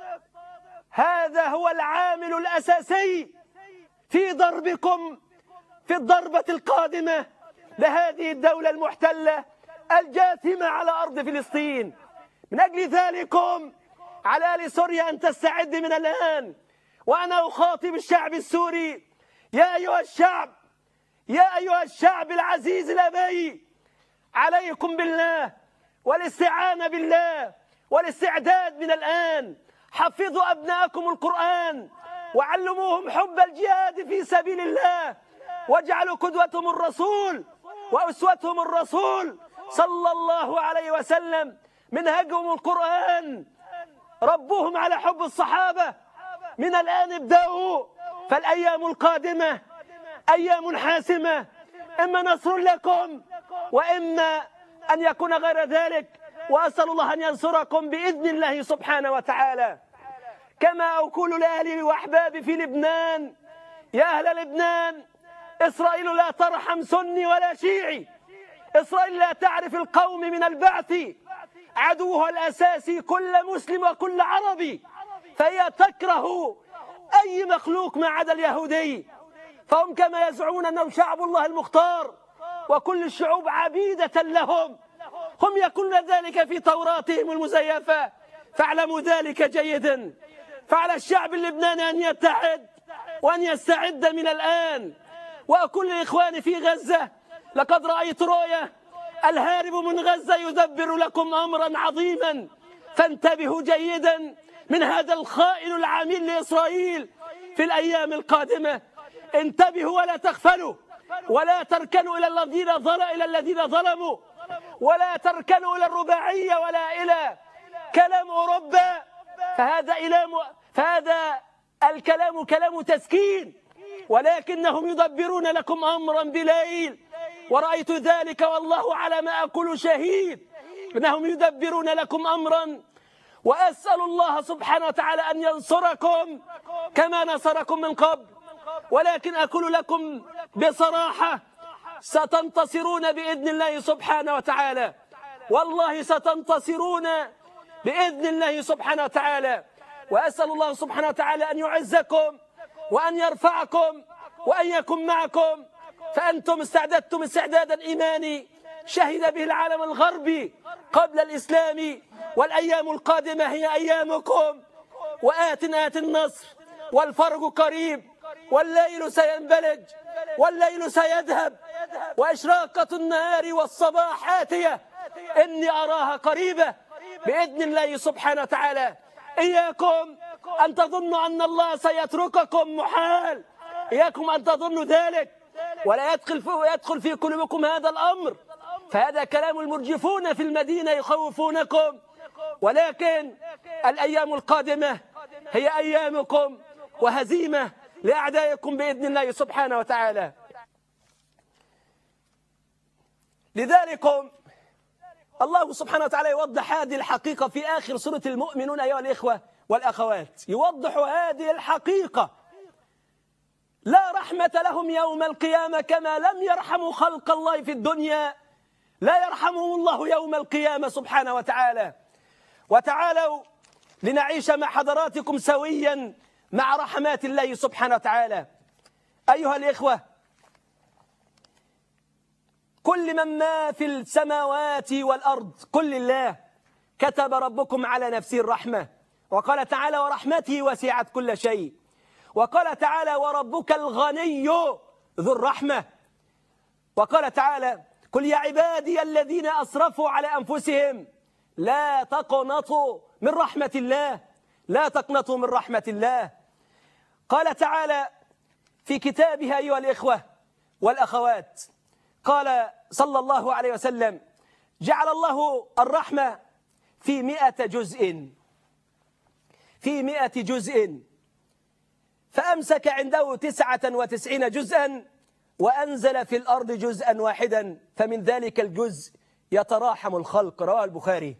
هذا هو العامل الأساسي في ضربكم في الضربة القادمة لهذه الدولة المحتلة الجاثمة على أرض فلسطين. من أجل ذلكم على أهل سوريا أن تستعد من الآن. وأنا أخاطب الشعب السوري: يا أيها الشعب، يا أيها الشعب العزيز الأبي، عليكم بالله والاستعانة بالله والاستعداد من الآن. حفظوا أبناءكم القرآن وعلموهم حب الجهاد في سبيل الله، واجعلوا قدوتهم الرسول وأسوتهم الرسول صلى الله عليه وسلم، منهجهم القرآن. ربوهم على حب الصحابة من الآن، ابدأوا، فالأيام القادمة أيام حاسمة، إما نصر لكم وإما أن يكون غير ذلك. وأسأل الله أن ينصركم بإذن الله سبحانه وتعالى. كما أقول لأهلي وأحبابي في لبنان: يا أهل لبنان، إسرائيل لا ترحم سني ولا شيعي، إسرائيل لا تعرف القوم من البعث، عدوها الأساسي كل مسلم وكل عربي، فهي تكره أي مخلوق ما عدا اليهودي. فهم كما يزعمون أنهم شعب الله المختار وكل الشعوب عبيدة لهم، هم يقولون ذلك في توراتهم المزيفة، فاعلموا ذلك جيدا. فعلى الشعب اللبناني أن يتحد وأن يستعد من الآن. وأقول لإخواني في غزة: لقد رأيت رؤيا، الهارب من غزة يدبر لكم أمرا عظيما، فانتبهوا جيدا من هذا الخائن العميل لإسرائيل في الأيام القادمة. انتبهوا ولا تغفلوا، ولا تركنوا إلى الذين ظلموا إلى الذين ظلموا، ولا تركنوا إلى الرباعية ولا إلى كلام أوروبا، فهذا إلام فهذا الكلام كلام تسكين، ولكنهم يدبرون لكم أمرا بليل، ورأيت ذلك والله على ما أقول شهيد، إنهم يدبرون لكم أمرا. وأسأل الله سبحانه وتعالى أن ينصركم كما نصركم من قبل. ولكن أقول لكم بصراحة: ستنتصرون بإذن الله سبحانه وتعالى، والله ستنتصرون بإذن الله سبحانه وتعالى. وأسأل الله سبحانه وتعالى أن يعزكم وأن يرفعكم وأن يكون معكم، فأنتم استعددتم استعدادا إيماني شهد به العالم الغربي قبل الإسلام، والأيام القادمة هي أيامكم. وآت آت النصر والفرج قريب، والليل سينبلج والليل سيذهب، وإشراقة النهار والصباح آتية، إني أراها قريبة بإذن الله سبحانه وتعالى. إياكم أن تظنوا أن الله سيترككم، محال، إياكم أن تظنوا ذلك، ولا يدخل في, يدخل في قلوبكم هذا الأمر، فهذا كلام المرجفون في المدينة يخوفونكم. ولكن الأيام القادمة هي أيامكم وهزيمة لأعدائكم بإذن الله سبحانه وتعالى. لذلك الله سبحانه وتعالى يوضح هذه الحقيقة في آخر سورة المؤمنون أيها الإخوة والأخوات، يوضح هذه الحقيقة: لا رحمة لهم يوم القيامة، كما لم يرحموا خلق الله في الدنيا لا يرحمهم الله يوم القيامة سبحانه وتعالى. وتعالوا لنعيش مع حضراتكم سويا مع رحمات الله سبحانه وتعالى. أيها الإخوة، كل من ما في السماوات والأرض كل الله، كتب ربكم على نفسه الرحمة، وقال تعالى: ورحمته وسعت كل شيء وقال تعالى وربك الغني ذو الرحمة. وقال تعالى قل يا عبادي الذين أسرفوا على أنفسهم لا تقنطوا من رحمة الله لا تقنطوا من رحمة الله. قال تعالى في كتابها أيها الإخوة والأخوات، قال صلى الله عليه وسلم جعل الله الرحمة في مئة جزء في مئة جزء فأمسك عنده تسعة وتسعين جزءا وأنزل في الأرض جزءا واحدا فمن ذلك الجزء يتراحم الخلق. رواه البخاري.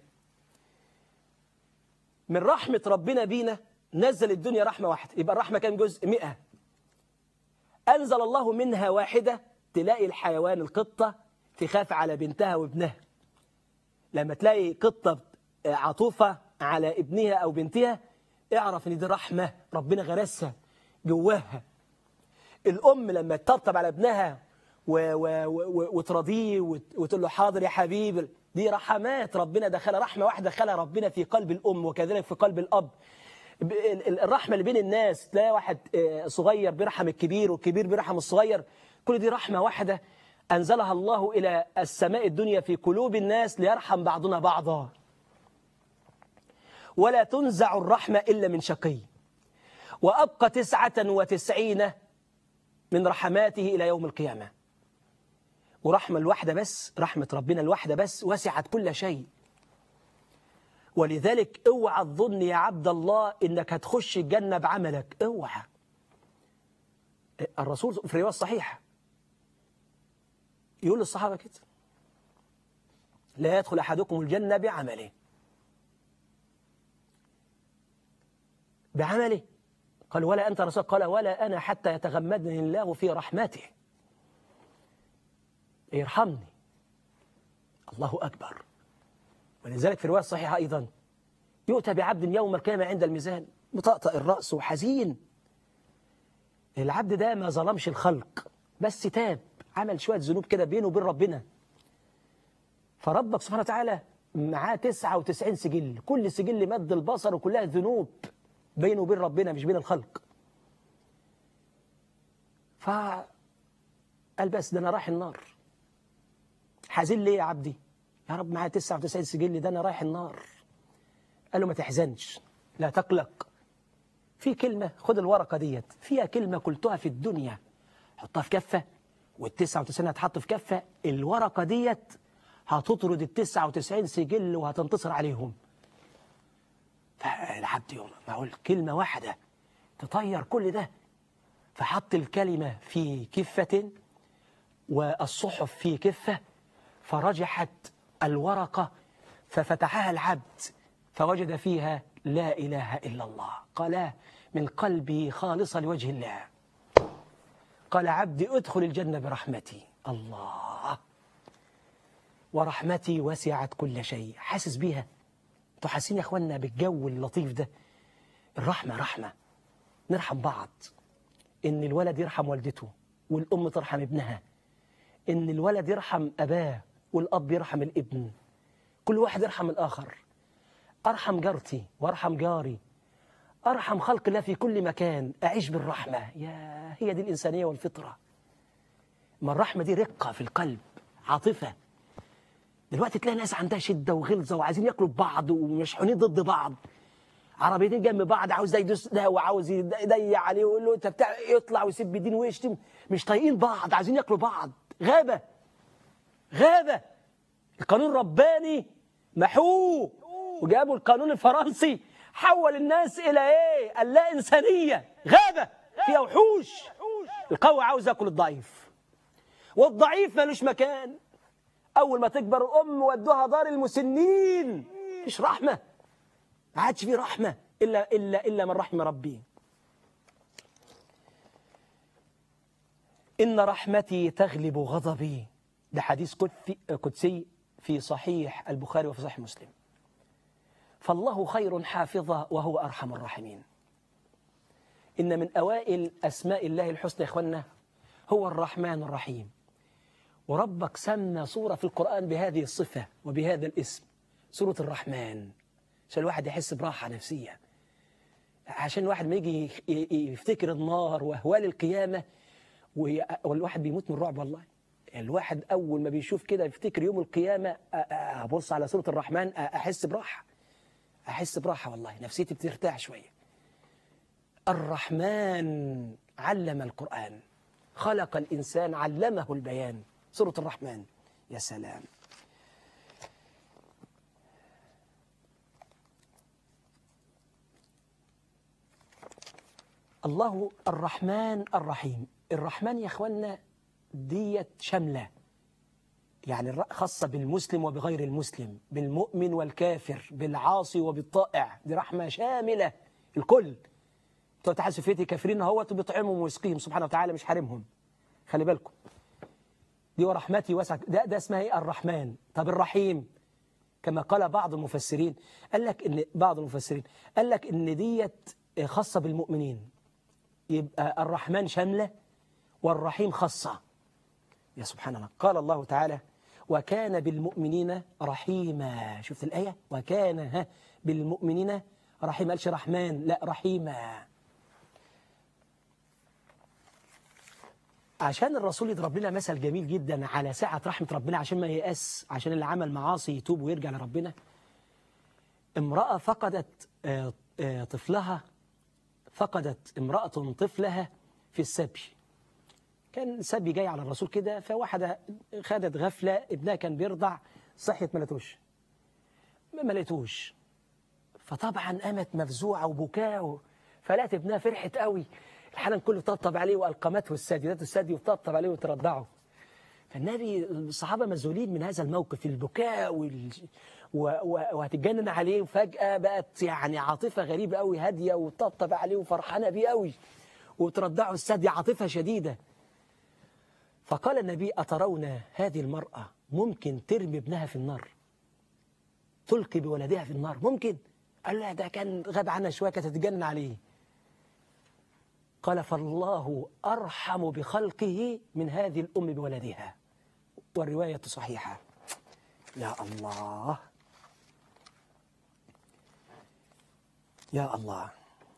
من رحمة ربنا بينا نزل الدنيا رحمة واحدة، يبقى الرحمة كم جزء؟ مئة. أنزل الله منها واحدة، تلاقي الحيوان القطة تخاف على بنتها وابنها. لما تلاقي قطة عطوفة على ابنها أو بنتها اعرف ان دي رحمة ربنا غرسها جواها. الأم لما تطبطب على ابنها و و و وترضيه وتقول له حاضر يا حبيبي، دي رحمات ربنا دخلها. رحمة واحدة دخلها ربنا في قلب الأم وكذلك في قلب الأب. الرحمة اللي بين الناس، تلاقي واحد صغير بيرحم الكبير والكبير بيرحم الصغير، كل دي رحمة واحدة أنزلها الله إلى السماء الدنيا في قلوب الناس ليرحم بعضنا بعضا. ولا تنزع الرحمة إلا من شقي. وأبقى تسعة وتسعين من رحماته إلى يوم القيامة. ورحمة الواحدة بس، رحمة ربنا الواحدة بس وسعت كل شيء. ولذلك اوعى تظن يا عبد الله إنك هتخش الجنة بعملك، اوعى. الرسول في الرواية الصحيحة يقول للصحابة كده لا يدخل أحدكم الجنة بعمله. بعمله؟ قال ولا أنت رسول؟ قال ولا أنا حتى يتغمدني الله في رحمته، يرحمني. الله أكبر. ولذلك في الرواية الصحيحة أيضا يؤتى بعبد يوم القيامة عند الميزان مطأطئ الرأس وحزين. العبد ده ما ظلمش الخلق بس تاب، عمل شوية ذنوب كده بينه وبين ربنا، فربك سبحانه وتعالى معاه تسعة وتسعين سجل، كل سجل مد البصر وكلها ذنوب بينه وبين ربنا مش بين الخلق. فقال بس ده أنا رايح النار. حزين ليه يا عبدي؟ يا رب معايا تسعة وتسعين سجل، ده أنا رايح النار. قال له ما تحزنش، لا تقلق. في كلمة، خد الورقة ديت فيها كلمة قلتها في الدنيا حطها في كفة والتسعة وتسعين هتحط في كفة. الورقة ديت هتطرد التسعة وتسعين سجل وهتنتصر عليهم. فالعبد يوم معقول كلمة واحدة تطير كل ده. فحط الكلمة في كفة والصحف في كفة، فرجحت الورقة ففتحها العبد فوجد فيها لا إله إلا الله. قال من قلبي خالصة لوجه الله. قال عبدي ادخل الجنة برحمتي. الله، ورحمتي وسعت كل شيء. حاسس بيها؟ انتوا حاسين يا اخوانا بالجو اللطيف ده؟ الرحمة رحمة، نرحم بعض. ان الولد يرحم والدته والأم ترحم ابنها، ان الولد يرحم أباه والأب يرحم الابن، كل واحد يرحم الآخر. أرحم جارتي وأرحم جاري، أرحم خلق الله في كل مكان، أعيش بالرحمة. يا هي دي الإنسانية والفطرة. ما الرحمة دي رقة في القلب، عاطفة. دلوقتي تلاقي ناس عندها شدة وغلظة وعايزين ياكلوا ببعض ومشحونين ضد بعض، عربيتين جنب بعض، عاوز ده يدوس ده وعاوز يضيق عليه ويقول له انت بتاع، يطلع ويسب الدين ويشتم، مش طايقين بعض، عايزين ياكلوا بعض. غابة غابة. القانون الرباني محوه وجابوا القانون الفرنسي، حول الناس إلى إيه؟ اللا إنسانية. غابة فيها وحوش. القوي عاوز ياكل الضعيف والضعيف مالوش مكان. أول ما تكبر الأم ودوها دار المسنين، مفيش رحمة، ما عادش فيه رحمة إلا إلا إلا من رحم ربي. إن رحمتي تغلب غضبي، ده حديث قدسي في صحيح البخاري وفي صحيح مسلم. فالله خير حافظا وهو أرحم الراحمين. إن من أوائل أسماء الله الحسنى يا إخوانا هو الرحمن الرحيم. وربك سمى سورة في القرآن بهذه الصفة وبهذا الاسم، سورة الرحمن، عشان الواحد يحس براحة نفسية. عشان الواحد ما يجي يفتكر النار وأهوال القيامة والواحد بيموت من الرعب. والله الواحد أول ما بيشوف كده يفتكر يوم القيامة، أبص على سورة الرحمن أحس براحة، أحس براحة والله، نفسيتي بترتاح شوية. الرحمن علم القرآن، خلق الإنسان علمه البيان، سورة الرحمن. يا سلام. الله الرحمن الرحيم. الرحمن يا اخوانا ديت شاملة، يعني خاصة بالمسلم وبغير المسلم، بالمؤمن والكافر، بالعاصي وبالطائع، دي رحمة شاملة الكل. بتوع تحسفيتي كافرين اهوت وبيطعمهم ويسقيهم سبحانه وتعالى، مش حارمهم، خلي بالكم. دي ورحمتي واسعة، ده, ده اسمها ايه؟ الرحمن. طب الرحيم كما قال بعض المفسرين، قال لك ان بعض المفسرين قال لك ان ديت خاصة بالمؤمنين، يبقى الرحمن شاملة والرحيم خاصة. يا سبحان الله. قال الله تعالى وكان بالمؤمنين رحيما. شفت الآية؟ وكان ها بالمؤمنين رحيما، قالش رحمن، لا رحيما. عشان الرسول يضرب لنا مثل جميل جدا على سعة رحمة ربنا، عشان ما ييأس، عشان اللي عمل معاصي يتوب ويرجع لربنا. امرأة فقدت طفلها، فقدت امرأة طفلها في السبي. كان سبي جاي على الرسول كده، فواحدة خدت غفلة، ابنها كان بيرضع، صحيت ما لقيتوش ما لقيتوش فطبعا قامت مفزوعة وبكاء، فلقت ابنها فرحت قوي، الحنان كله طبطب عليه وألقمته الثدي، ذات الثدي وطبطب عليه وترضعه. فالنبي الصحابة مذهولين من هذا الموقف، البكاء وال... و... و... وهتتجنن عليه، وفجأة بقت يعني عاطفة غريبة قوي، هادية وطبطب عليه وفرحانة بيه قوي وترضعه الثدي، عاطفة شديدة. فقال النبي أترون هذه المرأة ممكن ترمي ابنها في النار، تلقي بولدها في النار؟ ممكن؟ قال لا، ده كان غاب عنها شوية كانت هتتجنن عليه. قال فالله أرحم بخلقه من هذه الأم بولدها، والرواية صحيحة. يا الله يا الله.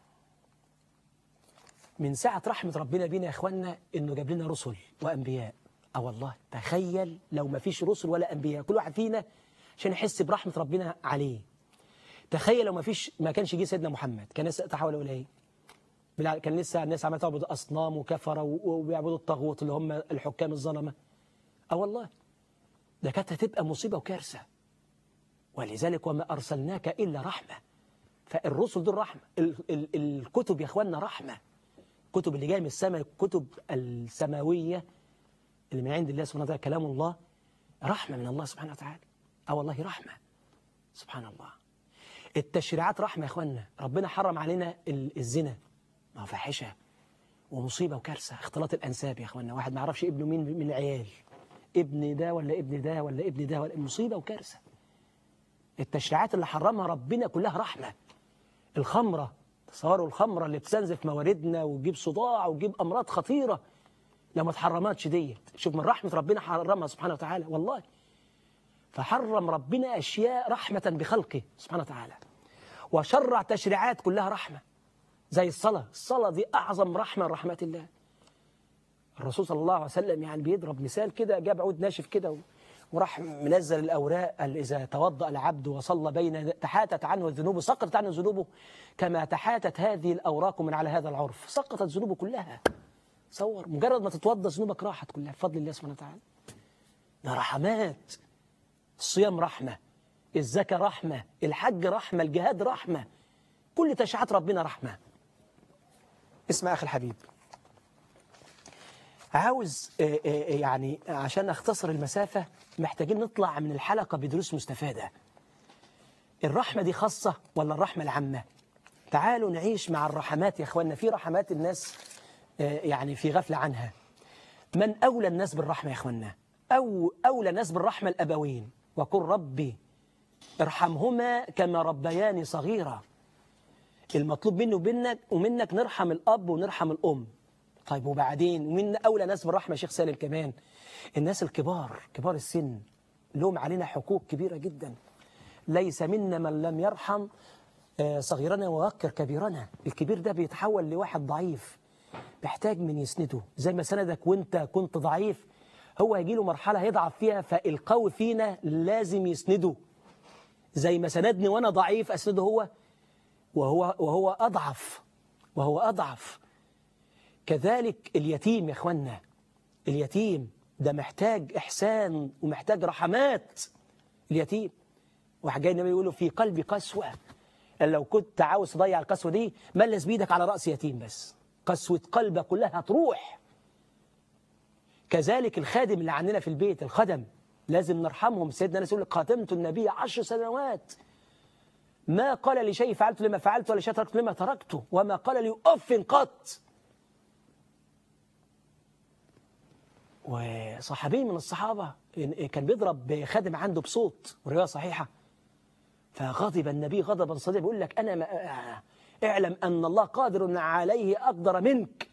من ساعة رحمة ربنا بينا يا إخواننا إنه جاب لنا رسل وأنبياء. أه والله تخيل لو ما فيش رسل ولا أنبياء، كل واحد فينا عشان يحس برحمة ربنا عليه. تخيل لو ما فيش ما كانش جه سيدنا محمد، كان الناس تحاولوا إليه، كان لسه الناس عمالة تعبد أصنام وكفرة وبيعبدوا الطاغوت اللي هم الحكام الظلمة. أه والله ده كانت هتبقى مصيبة وكارثة. ولذلك وما أرسلناك إلا رحمة. فالرسل دول رحمة، ال ال الكتب يا إخواننا رحمة، الكتب اللي جاية من السماء، الكتب السماوية اللي من عند الله سبحانه وتعالى، كلام الله رحمة من الله سبحانه وتعالى. أه والله رحمة سبحان الله. التشريعات رحمة يا إخواننا. ربنا حرم علينا الزنا، ما هو فاحشة ومصيبة وكارثة. اختلاط الأنساب يا إخواننا، واحد ما يعرفش ابنه مين من العيال، ابن ده ولا ابن ده ولا ابن ده ولا، مصيبة وكارثة. التشريعات اللي حرمها ربنا كلها رحمة. الخمرة، تصوروا الخمرة اللي بتستنزف مواردنا وتجيب صداع وتجيب أمراض خطيرة لو ما اتحرمتش ديت. شوف من رحمة ربنا حرمها سبحانه وتعالى والله. فحرم ربنا أشياء رحمة بخلقه سبحانه وتعالى، وشرع تشريعات كلها رحمة، زي الصلاة. الصلاة دي أعظم رحمة من رحمات الله. الرسول صلى الله عليه وسلم يعني بيضرب مثال كده، جاب عود ناشف كده وراح منزل الأوراق، قال إذا توضأ العبد وصلى بين تحاتت عنه الذنوب، سقطت عنه ذنوبه كما تحاتت هذه الأوراق من على هذا العرف، سقطت ذنوبه كلها. تصور مجرد ما تتوضأ ذنوبك راحت كلها بفضل الله سبحانه وتعالى. ده رحمات. الصيام رحمة، الزكاة رحمة، الحج رحمة، الجهاد رحمة، كل تشريعات ربنا رحمة. اسمع أخي الحبيب، عاوز يعني عشان أختصر المسافة محتاجين نطلع من الحلقة بدروس مستفادة. الرحمة دي خاصة ولا الرحمة العامة؟ تعالوا نعيش مع الرحمات يا أخواننا. في رحمات الناس يعني في غفلة عنها. من أولى الناس بالرحمة يا أخواننا؟ أو أولى الناس بالرحمة الأبوين، وقل ربي ارحمهما كما ربياني صغيرا. المطلوب منه ومنك ومنك نرحم الأب ونرحم الأم. طيب وبعدين ومن أولى ناس بالرحمة يا شيخ سالم كمان الناس الكبار، كبار السن، لهم علينا حقوق كبيرة جدا. ليس منا من لم يرحم صغيرنا ووقر كبيرنا. الكبير ده بيتحول لواحد ضعيف بيحتاج من يسنده، زي ما سندك وانت كنت ضعيف هو هيجي له مرحلة هيضعف فيها، فالقوي فينا لازم يسنده زي ما سندني وانا ضعيف اسنده هو وهو وهو اضعف وهو اضعف. كذلك اليتيم يا اخوانا، اليتيم ده محتاج احسان ومحتاج رحمات. اليتيم واحد جاي النبي يقول له في قلبي قسوة، قال لو كنت عاوز تضيع القسوة دي ملس بيدك على رأس يتيم بس قسوة قلبك كلها تروح. كذلك الخادم اللي عندنا في البيت، الخدم لازم نرحمهم. سيدنا انس يقول لك خاتمت النبي عشر سنوات ما قال لي شيء فعلت لما فعلت ولا شيء تركت لما تركته وما قال لي أف قط. وصحابي من الصحابة كان بيضرب خادم عنده بصوت، ورواية صحيحة، فغضب النبي غضبا صديقا بيقول لك أنا ما اعلم أن الله قادر عليه أقدر منك.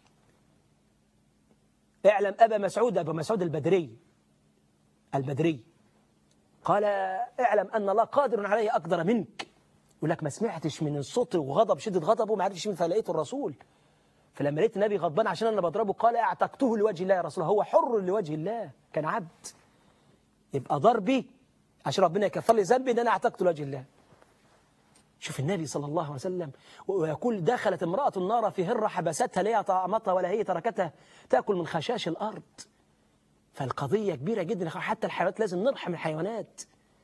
اعلم أبا مسعود، أبا مسعود البدري البدري قال اعلم أن الله قادر عليه أقدر منك. يقول لك ما سمعتش من الصوت وغضب شدة غضبه ما عرفتش مين، فلقيت الرسول، فلما لقيت النبي غضبان عشان أنا بضربه قال اعتقته لوجه الله يا رسول الله، هو حر لوجه الله، كان عبد. يبقى ضربي عشان ربنا يكفر لي ذنبي ان انا اعتقته لوجه الله. شوف النبي صلى الله عليه وسلم ويقول دخلت امرأة النار في هرة حبستها لا طعمتها ولا هي تركتها تأكل من خشاش الأرض. فالقضية كبيرة جدا، حتى الحيوانات لازم نرحم الحيوانات.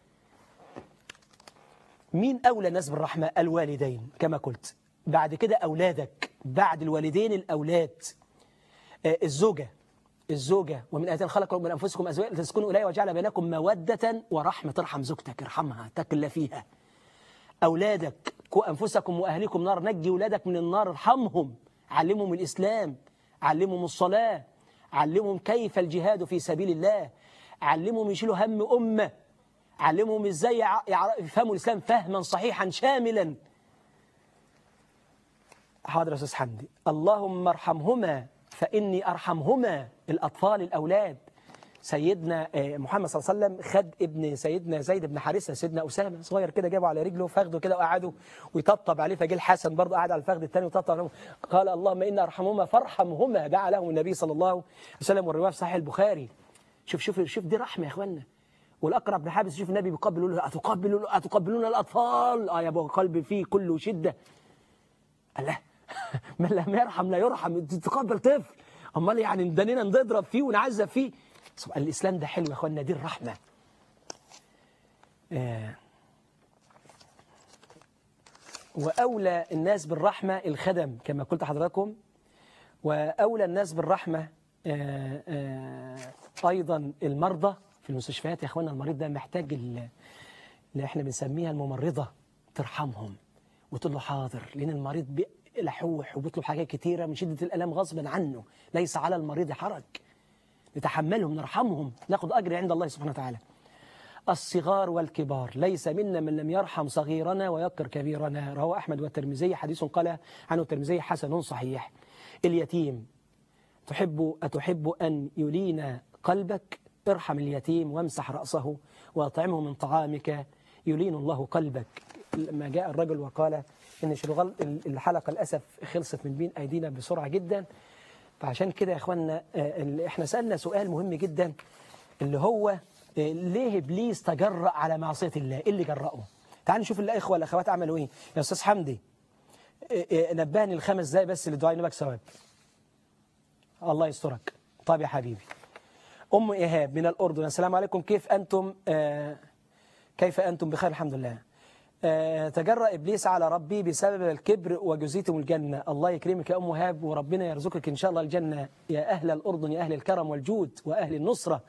مين أولى الناس بالرحمة؟ الوالدين كما قلت، بعد كده أولادك، بعد الوالدين الأولاد. آه الزوجة الزوجة ومن آيات خلق من أنفسكم أزواجا لتسكنوا إليها وجعل بينكم مودة ورحمة. ترحم زوجتك، ارحمها تكل فيها. أولادك قوا أنفسكم وأهليكم نار، نجي أولادك من النار، ارحمهم، علمهم الإسلام، علمهم الصلاة، علمهم كيف الجهاد في سبيل الله، علمهم يشيلوا هم أمة، علمهم إزاي يفهموا الإسلام فهما صحيحا شاملا. حاضر يا أستاذ حمدي. اللهم ارحمهما فإني أرحمهما. الأطفال الأولاد، سيدنا محمد صلى الله عليه وسلم خد ابن سيدنا زيد بن حارثة، سيدنا أسامة صغير كده، جابه على رجله فخده كده وقعدوا ويطبطب عليه، فجه الحسن برضه قعد على الفخذ الثاني وطبطب عليه، قال اللهم إني أرحمهما فارحمهما، دعا لهم النبي صلى الله عليه وسلم، والرواية في صحيح البخاري. شوف شوف شوف دي رحمة يا إخوانا. والأقرع بن حابس شوف النبي بيقبل يقول له أتقبلون أتقبلون الأطفال؟ آه يا أبو قلبي فيه كله شدة. الله من لم يرحم لا يرحم. تقبل طفل امال يعني ندنينا نضرب فيه ونعذب فيه؟ الاسلام ده حلو يا اخوانا، دي الرحمه. آه. واولى الناس بالرحمه الخدم كما قلت حضراتكم، واولى الناس بالرحمه آه آه ايضا المرضى في المستشفيات. يا اخوانا المريض ده محتاج اللي احنا بنسميها الممرضه، ترحمهم وتقول له حاضر، لان المريض لحوح وبيطلب حاجات كتيرة من شدة الألم غصبا عنه، ليس على المريض حرج، نتحملهم نرحمهم ناخد أجر عند الله سبحانه وتعالى. الصغار والكبار، ليس منا من لم يرحم صغيرنا ويقر كبيرنا، رواه أحمد والترمذي، حديث قال عنه الترمذي حسن صحيح. اليتيم، تحب أتحب أن يلين قلبك؟ ارحم اليتيم وامسح رأسه وأطعمه من طعامك يلين الله قلبك. لما جاء الرجل وقال إن شغل الحلقة للأسف خلصت من بين أيدينا بسرعة جدا، فعشان كده يا إخواننا إحنا سألنا سؤال مهم جدا، اللي هو ليه إبليس تجرأ على معصية الله؟ إيه اللي جرأه؟ تعالوا نشوف الإخوة والأخوات عملوا إيه. يا أستاذ حمدي نبهني الخمس دقايق بس للدعاء نبك ثواب. الله يسترك. طيب يا حبيبي. أم إيهاب من الأردن، السلام عليكم، كيف أنتم؟ آه كيف أنتم؟ بخير الحمد لله. آه تجرأ إبليس على ربي بسبب الكبر وجزيتم الجنة. الله يكرمك يا أم إيهاب، وربنا يرزقك إن شاء الله الجنة يا أهل الأردن، يا أهل الكرم والجود وأهل النصرة.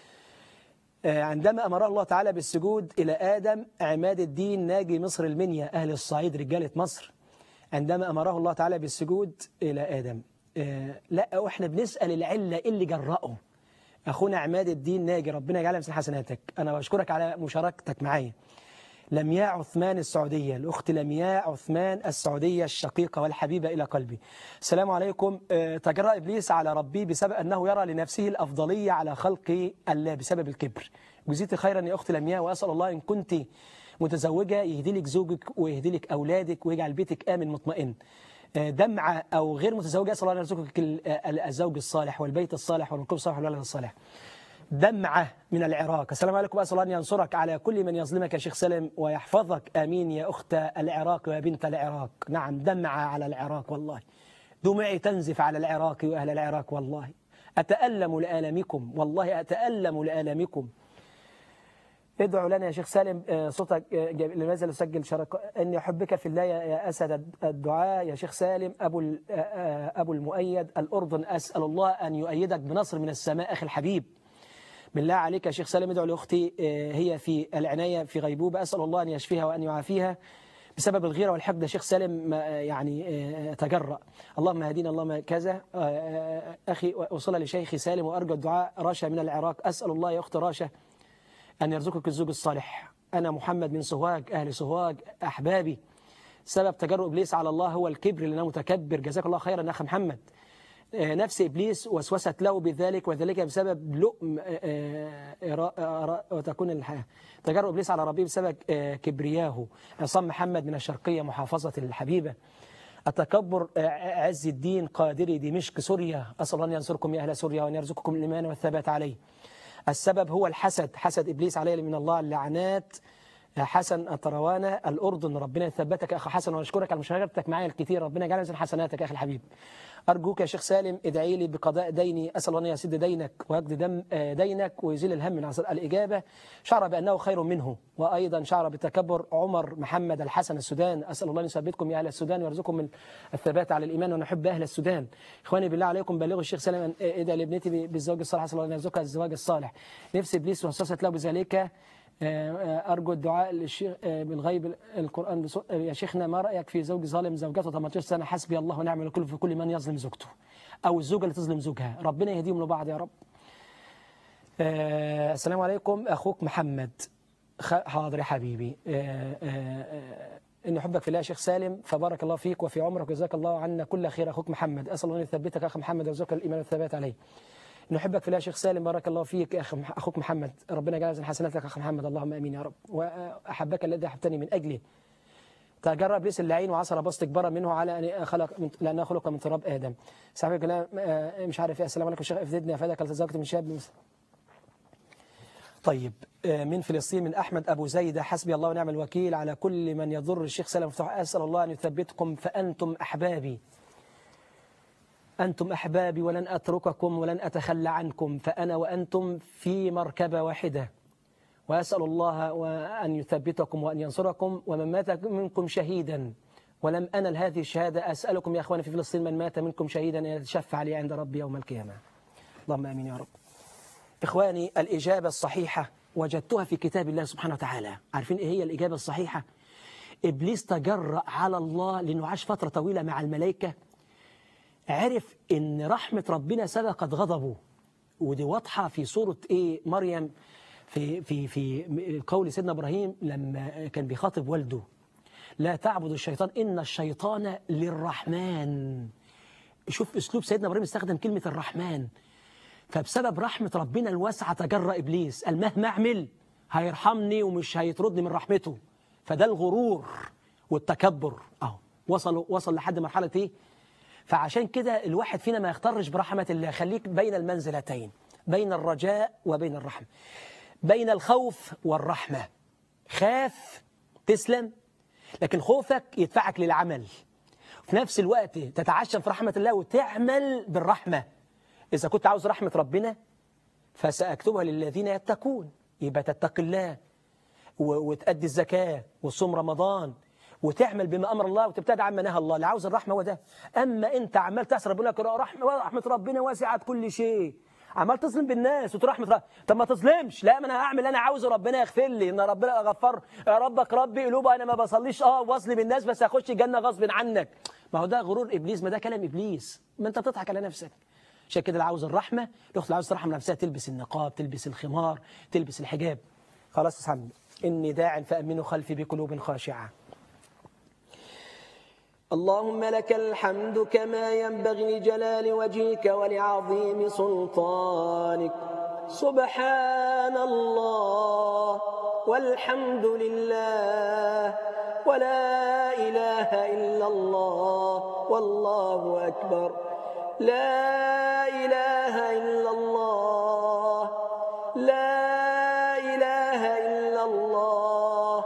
آه عندما أمر الله تعالى بالسجود إلى آدم، عماد الدين ناجي مصر المنيا، أهل الصعيد رجالة مصر، عندما أمره الله تعالى بالسجود إلى آدم، آه لا وإحنا بنسأل العلة اللي جرأه. أخونا عماد الدين ناجي، ربنا يجعلها من حسناتك، أنا بشكرك على مشاركتك معايا. لمياء عثمان السعودية، الأخت لمياء عثمان السعودية الشقيقة والحبيبة إلى قلبي، السلام عليكم. أه تجرأ إبليس على ربي بسبب أنه يرى لنفسه الأفضلية على خلق الله بسبب الكبر. جزيتي خيرا يا أخت لمياء، وأسأل الله إن كنت متزوجة يهدي لك زوجك ويهدي لك أولادك ويجعل بيتك آمن مطمئن. دمعة أو غير متزوجة أسأل الله أن يرزقك الزوج الصالح والبيت الصالح والمنكب الصالح والولد الصالح. دمعة من العراق. السلام عليكم، أسأل الله أن ينصرك على كل من يظلمك يا شيخ سالم ويحفظك، آمين يا أخت العراق ويا بنت العراق. نعم، دمعة على العراق والله، دموعي تنزف على العراق وأهل العراق والله، أتألم لآلامكم، والله أتألم لآلامكم. ادعوا لنا يا شيخ سالم، صوتك لماذا نسجل شركة؟ أني أحبك في الله يا أسد الدعاء يا شيخ سالم. أبو أبو المؤيد الأردن، أسأل الله أن يؤيدك بنصر من السماء أخي الحبيب. بالله عليك يا شيخ سالم ادعو لأختي، هي في العناية في غيبوبة، أسأل الله أن يشفيها وأن يعافيها بسبب الغيرة والحقد. يا شيخ سالم يعني تجرأ، اللهم هدينا اللهم كذا. أخي وصل لشيخي سالم وأرجو الدعاء. راشا من العراق، أسأل الله يا أخت راشا أن يرزقك الزوج الصالح. أنا محمد من سوهاج، أهل سوهاج أحبابي. سبب تجرؤ إبليس على الله هو الكبر لأنه متكبر. جزاك الله خيرا أخي محمد. نفس إبليس وسوست له بذلك، وذلك بسبب لؤم وتكون الحياة. تجرؤ إبليس على ربي بسبب كبرياه. عصام محمد من الشرقية محافظة الحبيبة. التكبر عز الدين قادري دمشق سوريا، أسأل الله أن ينصركم يا أهل سوريا وأن يرزقكم الإيمان والثبات عليه. السبب هو الحسد، حسد إبليس عليه من الله اللعنات. حسن الطروانة الأردن، ربنا يثبتك أخي حسن وأشكرك على مشاركتك معي الكثير، ربنا يجعل من حسناتك أخي الحبيب. أرجوك يا شيخ سالم ادعي لي بقضاء ديني، أسأل الله أن يسد دينك ويقضي دم دينك ويزيل الهم من عصر. الإجابة شعر بأنه خير منه، وأيضا شعر بالتكبر عمر محمد الحسن السودان، أسأل الله أن يثبتكم يا أهل السودان ويرزقكم من الثبات على الإيمان، ونحب أهل السودان. إخواني بالله عليكم بلغوا الشيخ سالم أن ادعي لابنتي بالزواج الصالح، أسأل الله أن يرزقها الزواج الصالح. نفس إبليس وسوست له بذلك، أرجو الدعاء للشيخ بالغيب القرآن. يا شيخنا ما رأيك في زوج ظالم زوجته ثمانية عشر سنة؟ حسبي الله ونعم الوكيل في كل من يظلم زوجته أو الزوجة اللي تظلم زوجها، ربنا يهديهم لبعض يا رب. السلام عليكم أخوك محمد. حاضر يا حبيبي. إني أحبك في الله يا شيخ سالم، فبارك الله فيك وفي عمرك وجزاك الله عنا كل خير. أخوك محمد، أسأل الله أن يثبتك أخي محمد ويرزقك الإيمان والثبات عليه. نحبك في الله يا شيخ سالم، بارك الله فيك يا أخوك محمد، ربنا يجعل من حسناتك أخي محمد، اللهم أمين يا رب. وأحبك الذي أحبتني من أجله. تجرب إبليس اللعين وعصر بسط كبر منه على أن خلق من لأنه خلق من تراب آدم. صاحبي كلام مش عارف إيه. السلام عليكم شيخ، افددني أفادك، تزوجت من شاب مثل. طيب، من فلسطين من أحمد أبو زيدة، حسبي الله ونعم الوكيل على كل من يضر الشيخ سالم مفتوح، أسأل الله أن يثبتكم فأنتم أحبابي، أنتم أحبابي ولن أترككم ولن أتخلى عنكم، فأنا وأنتم في مركبة واحدة، وأسأل الله أن يثبتكم وأن ينصركم. ومن مات منكم شهيدا ولم أنل هذه الشهادة، أسألكم يا أخواني في فلسطين من مات منكم شهيدا أن يتشفع لي عند ربي يوم القيامة، اللهم آمين يا رب. إخواني الإجابة الصحيحة وجدتها في كتاب الله سبحانه وتعالى. عارفين إيه هي الإجابة الصحيحة؟ إبليس تجرأ على الله لأنه عاش فترة طويلة مع الملائكة، عرف إن رحمة ربنا سبقت غضبه، ودي واضحة في سورة إيه مريم، في في في قول سيدنا إبراهيم لما كان بيخاطب والده: لا تعبد الشيطان إن الشيطان للرحمن. شوف أسلوب سيدنا إبراهيم، استخدم كلمة الرحمن. فبسبب رحمة ربنا الواسعة تجرأ إبليس، قال مهما أعمل هيرحمني ومش هيطردني من رحمته. فده الغرور والتكبر، أهو وصل وصل لحد مرحلة إيه. فعشان كده الواحد فينا ما يختارش برحمة الله، خليك بين المنزلتين، بين الرجاء وبين الرحمة، بين الخوف والرحمة. خاف تسلم، لكن خوفك يدفعك للعمل، في نفس الوقت تتعشم في رحمة الله وتعمل بالرحمة. إذا كنت عاوز رحمة ربنا فسأكتبها للذين يتقون، يبقى تتقي الله وتأدي الزكاة وصوم رمضان وتعمل بما أمر الله وتبتدع عما نهى الله. اللي عاوز الرحمة هو ده. أما أنت عمال تحسر ربنا لك رحمة رحمة ربنا واسعة كل شيء، عمال تظلم بالناس وتقول رحمة ربنا. طب ما تظلمش، لا ما أنا هعمل أنا عاوزه، ربنا يغفر لي، إن ربنا غفر ربك ربي قلوبه، أنا ما بصليش أه واظلم الناس بس هخش الجنة غصب عنك. ما هو ده غرور إبليس، ما ده كلام إبليس، ما أنت بتضحك على نفسك. عشان كده اللي عاوز الرحمة، الأخت اللي عاوز ترحم نفسها تلبس النقاب، تلبس الخمار، تلبس الحجاب. خلاص يا حبيبي، إني داع فأمنوا خلفي بقلوب خاشعة. اللهم لك الحمد كما ينبغي لجلال وجهك ولعظيم سلطانك. سبحان الله والحمد لله ولا إله إلا الله والله أكبر. لا إله إلا الله لا إله إلا الله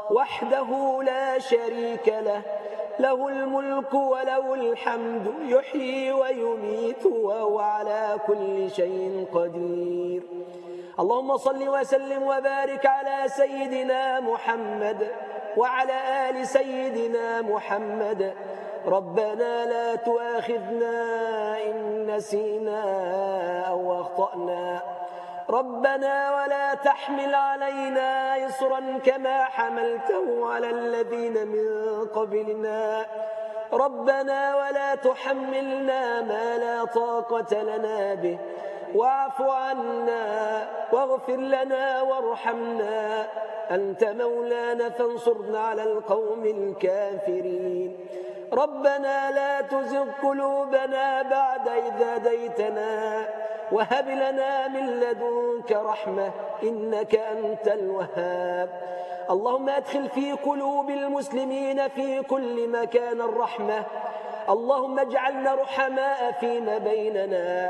وحده لا شريك له له الملك وله الحمد يحيي ويميت وهو على كل شيء قدير. اللهم صل وسلم وبارك على سيدنا محمد وعلى آل سيدنا محمد. ربنا لا تؤاخذنا إن نسينا أو أخطأنا. ربنا ولا تحمل علينا إصرا كما حملته على الذين من قبلنا. ربنا ولا تحملنا ما لا طاقة لنا به واعف عنا واغفر لنا وارحمنا. أنت مولانا فانصرنا على القوم الكافرين. ربنا لا تزغ قلوبنا بعد إذ هديتنا وهب لنا من لدنك رحمة إنك أنت الوهاب. اللهم أدخل في قلوب المسلمين في كل مكان الرحمة. اللهم اجعلنا رحماء فيما بيننا.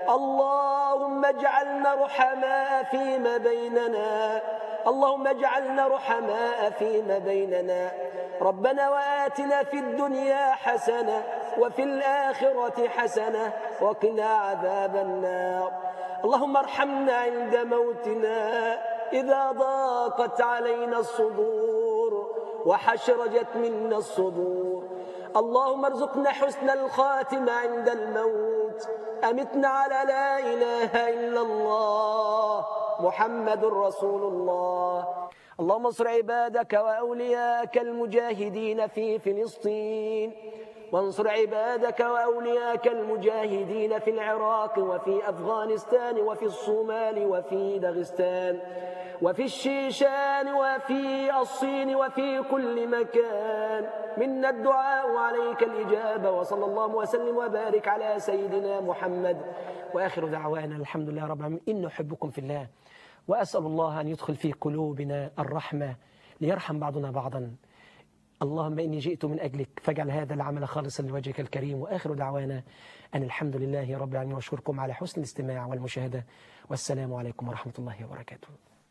اللهم اجعلنا رحماء فيما بيننا. اللهم اجعلنا رحماء فيما بيننا. ربنا وآتنا في الدنيا حسنة وفي الآخرة حسنة وقنا عذاب النار. اللهم ارحمنا عند موتنا إذا ضاقت علينا الصدور وحشرجت منا الصدور. اللهم ارزقنا حسن الخاتمة عند الموت. أمتنا على لا إله إلا الله محمد رسول الله. اللهم انصر عبادك وأولياءك المجاهدين في فلسطين، وانصر عبادك وأولياءك المجاهدين في العراق وفي أفغانستان وفي الصومال وفي داغستان وفي الشيشان وفي الصين وفي كل مكان. منا الدعاء عليك الإجابة. وصلى الله وسلم وبارك على سيدنا محمد. وآخر دعوانا الحمد لله رب العالمين. إن أحبكم في الله وأسأل الله أن يدخل في قلوبنا الرحمة ليرحم بعضنا بعضا. اللهم إني جئت من أجلك فاجعل هذا العمل خالصا لوجهك الكريم. وآخر دعوانا أن الحمد لله رب العالمين وأشكركم على حسن الاستماع والمشاهدة. والسلام عليكم ورحمة الله وبركاته.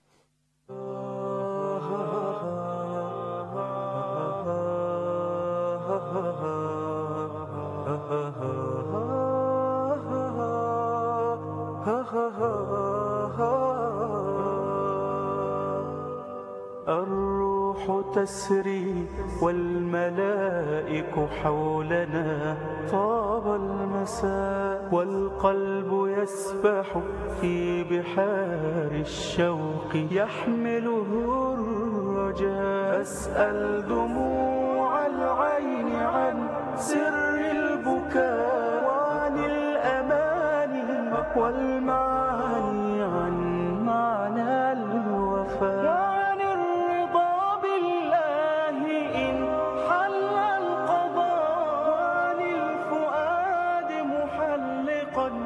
الروح تسري والملائك حولنا طاب المساء والقلب يسبح في بحار الشوق يحمله الرجاء. أسأل دموع العين عن سر البكاء وعن الأماني والمعاني عن معنى الوفاء وعن الرضا بالله إن حل القضاء وعن الفؤاد محلقا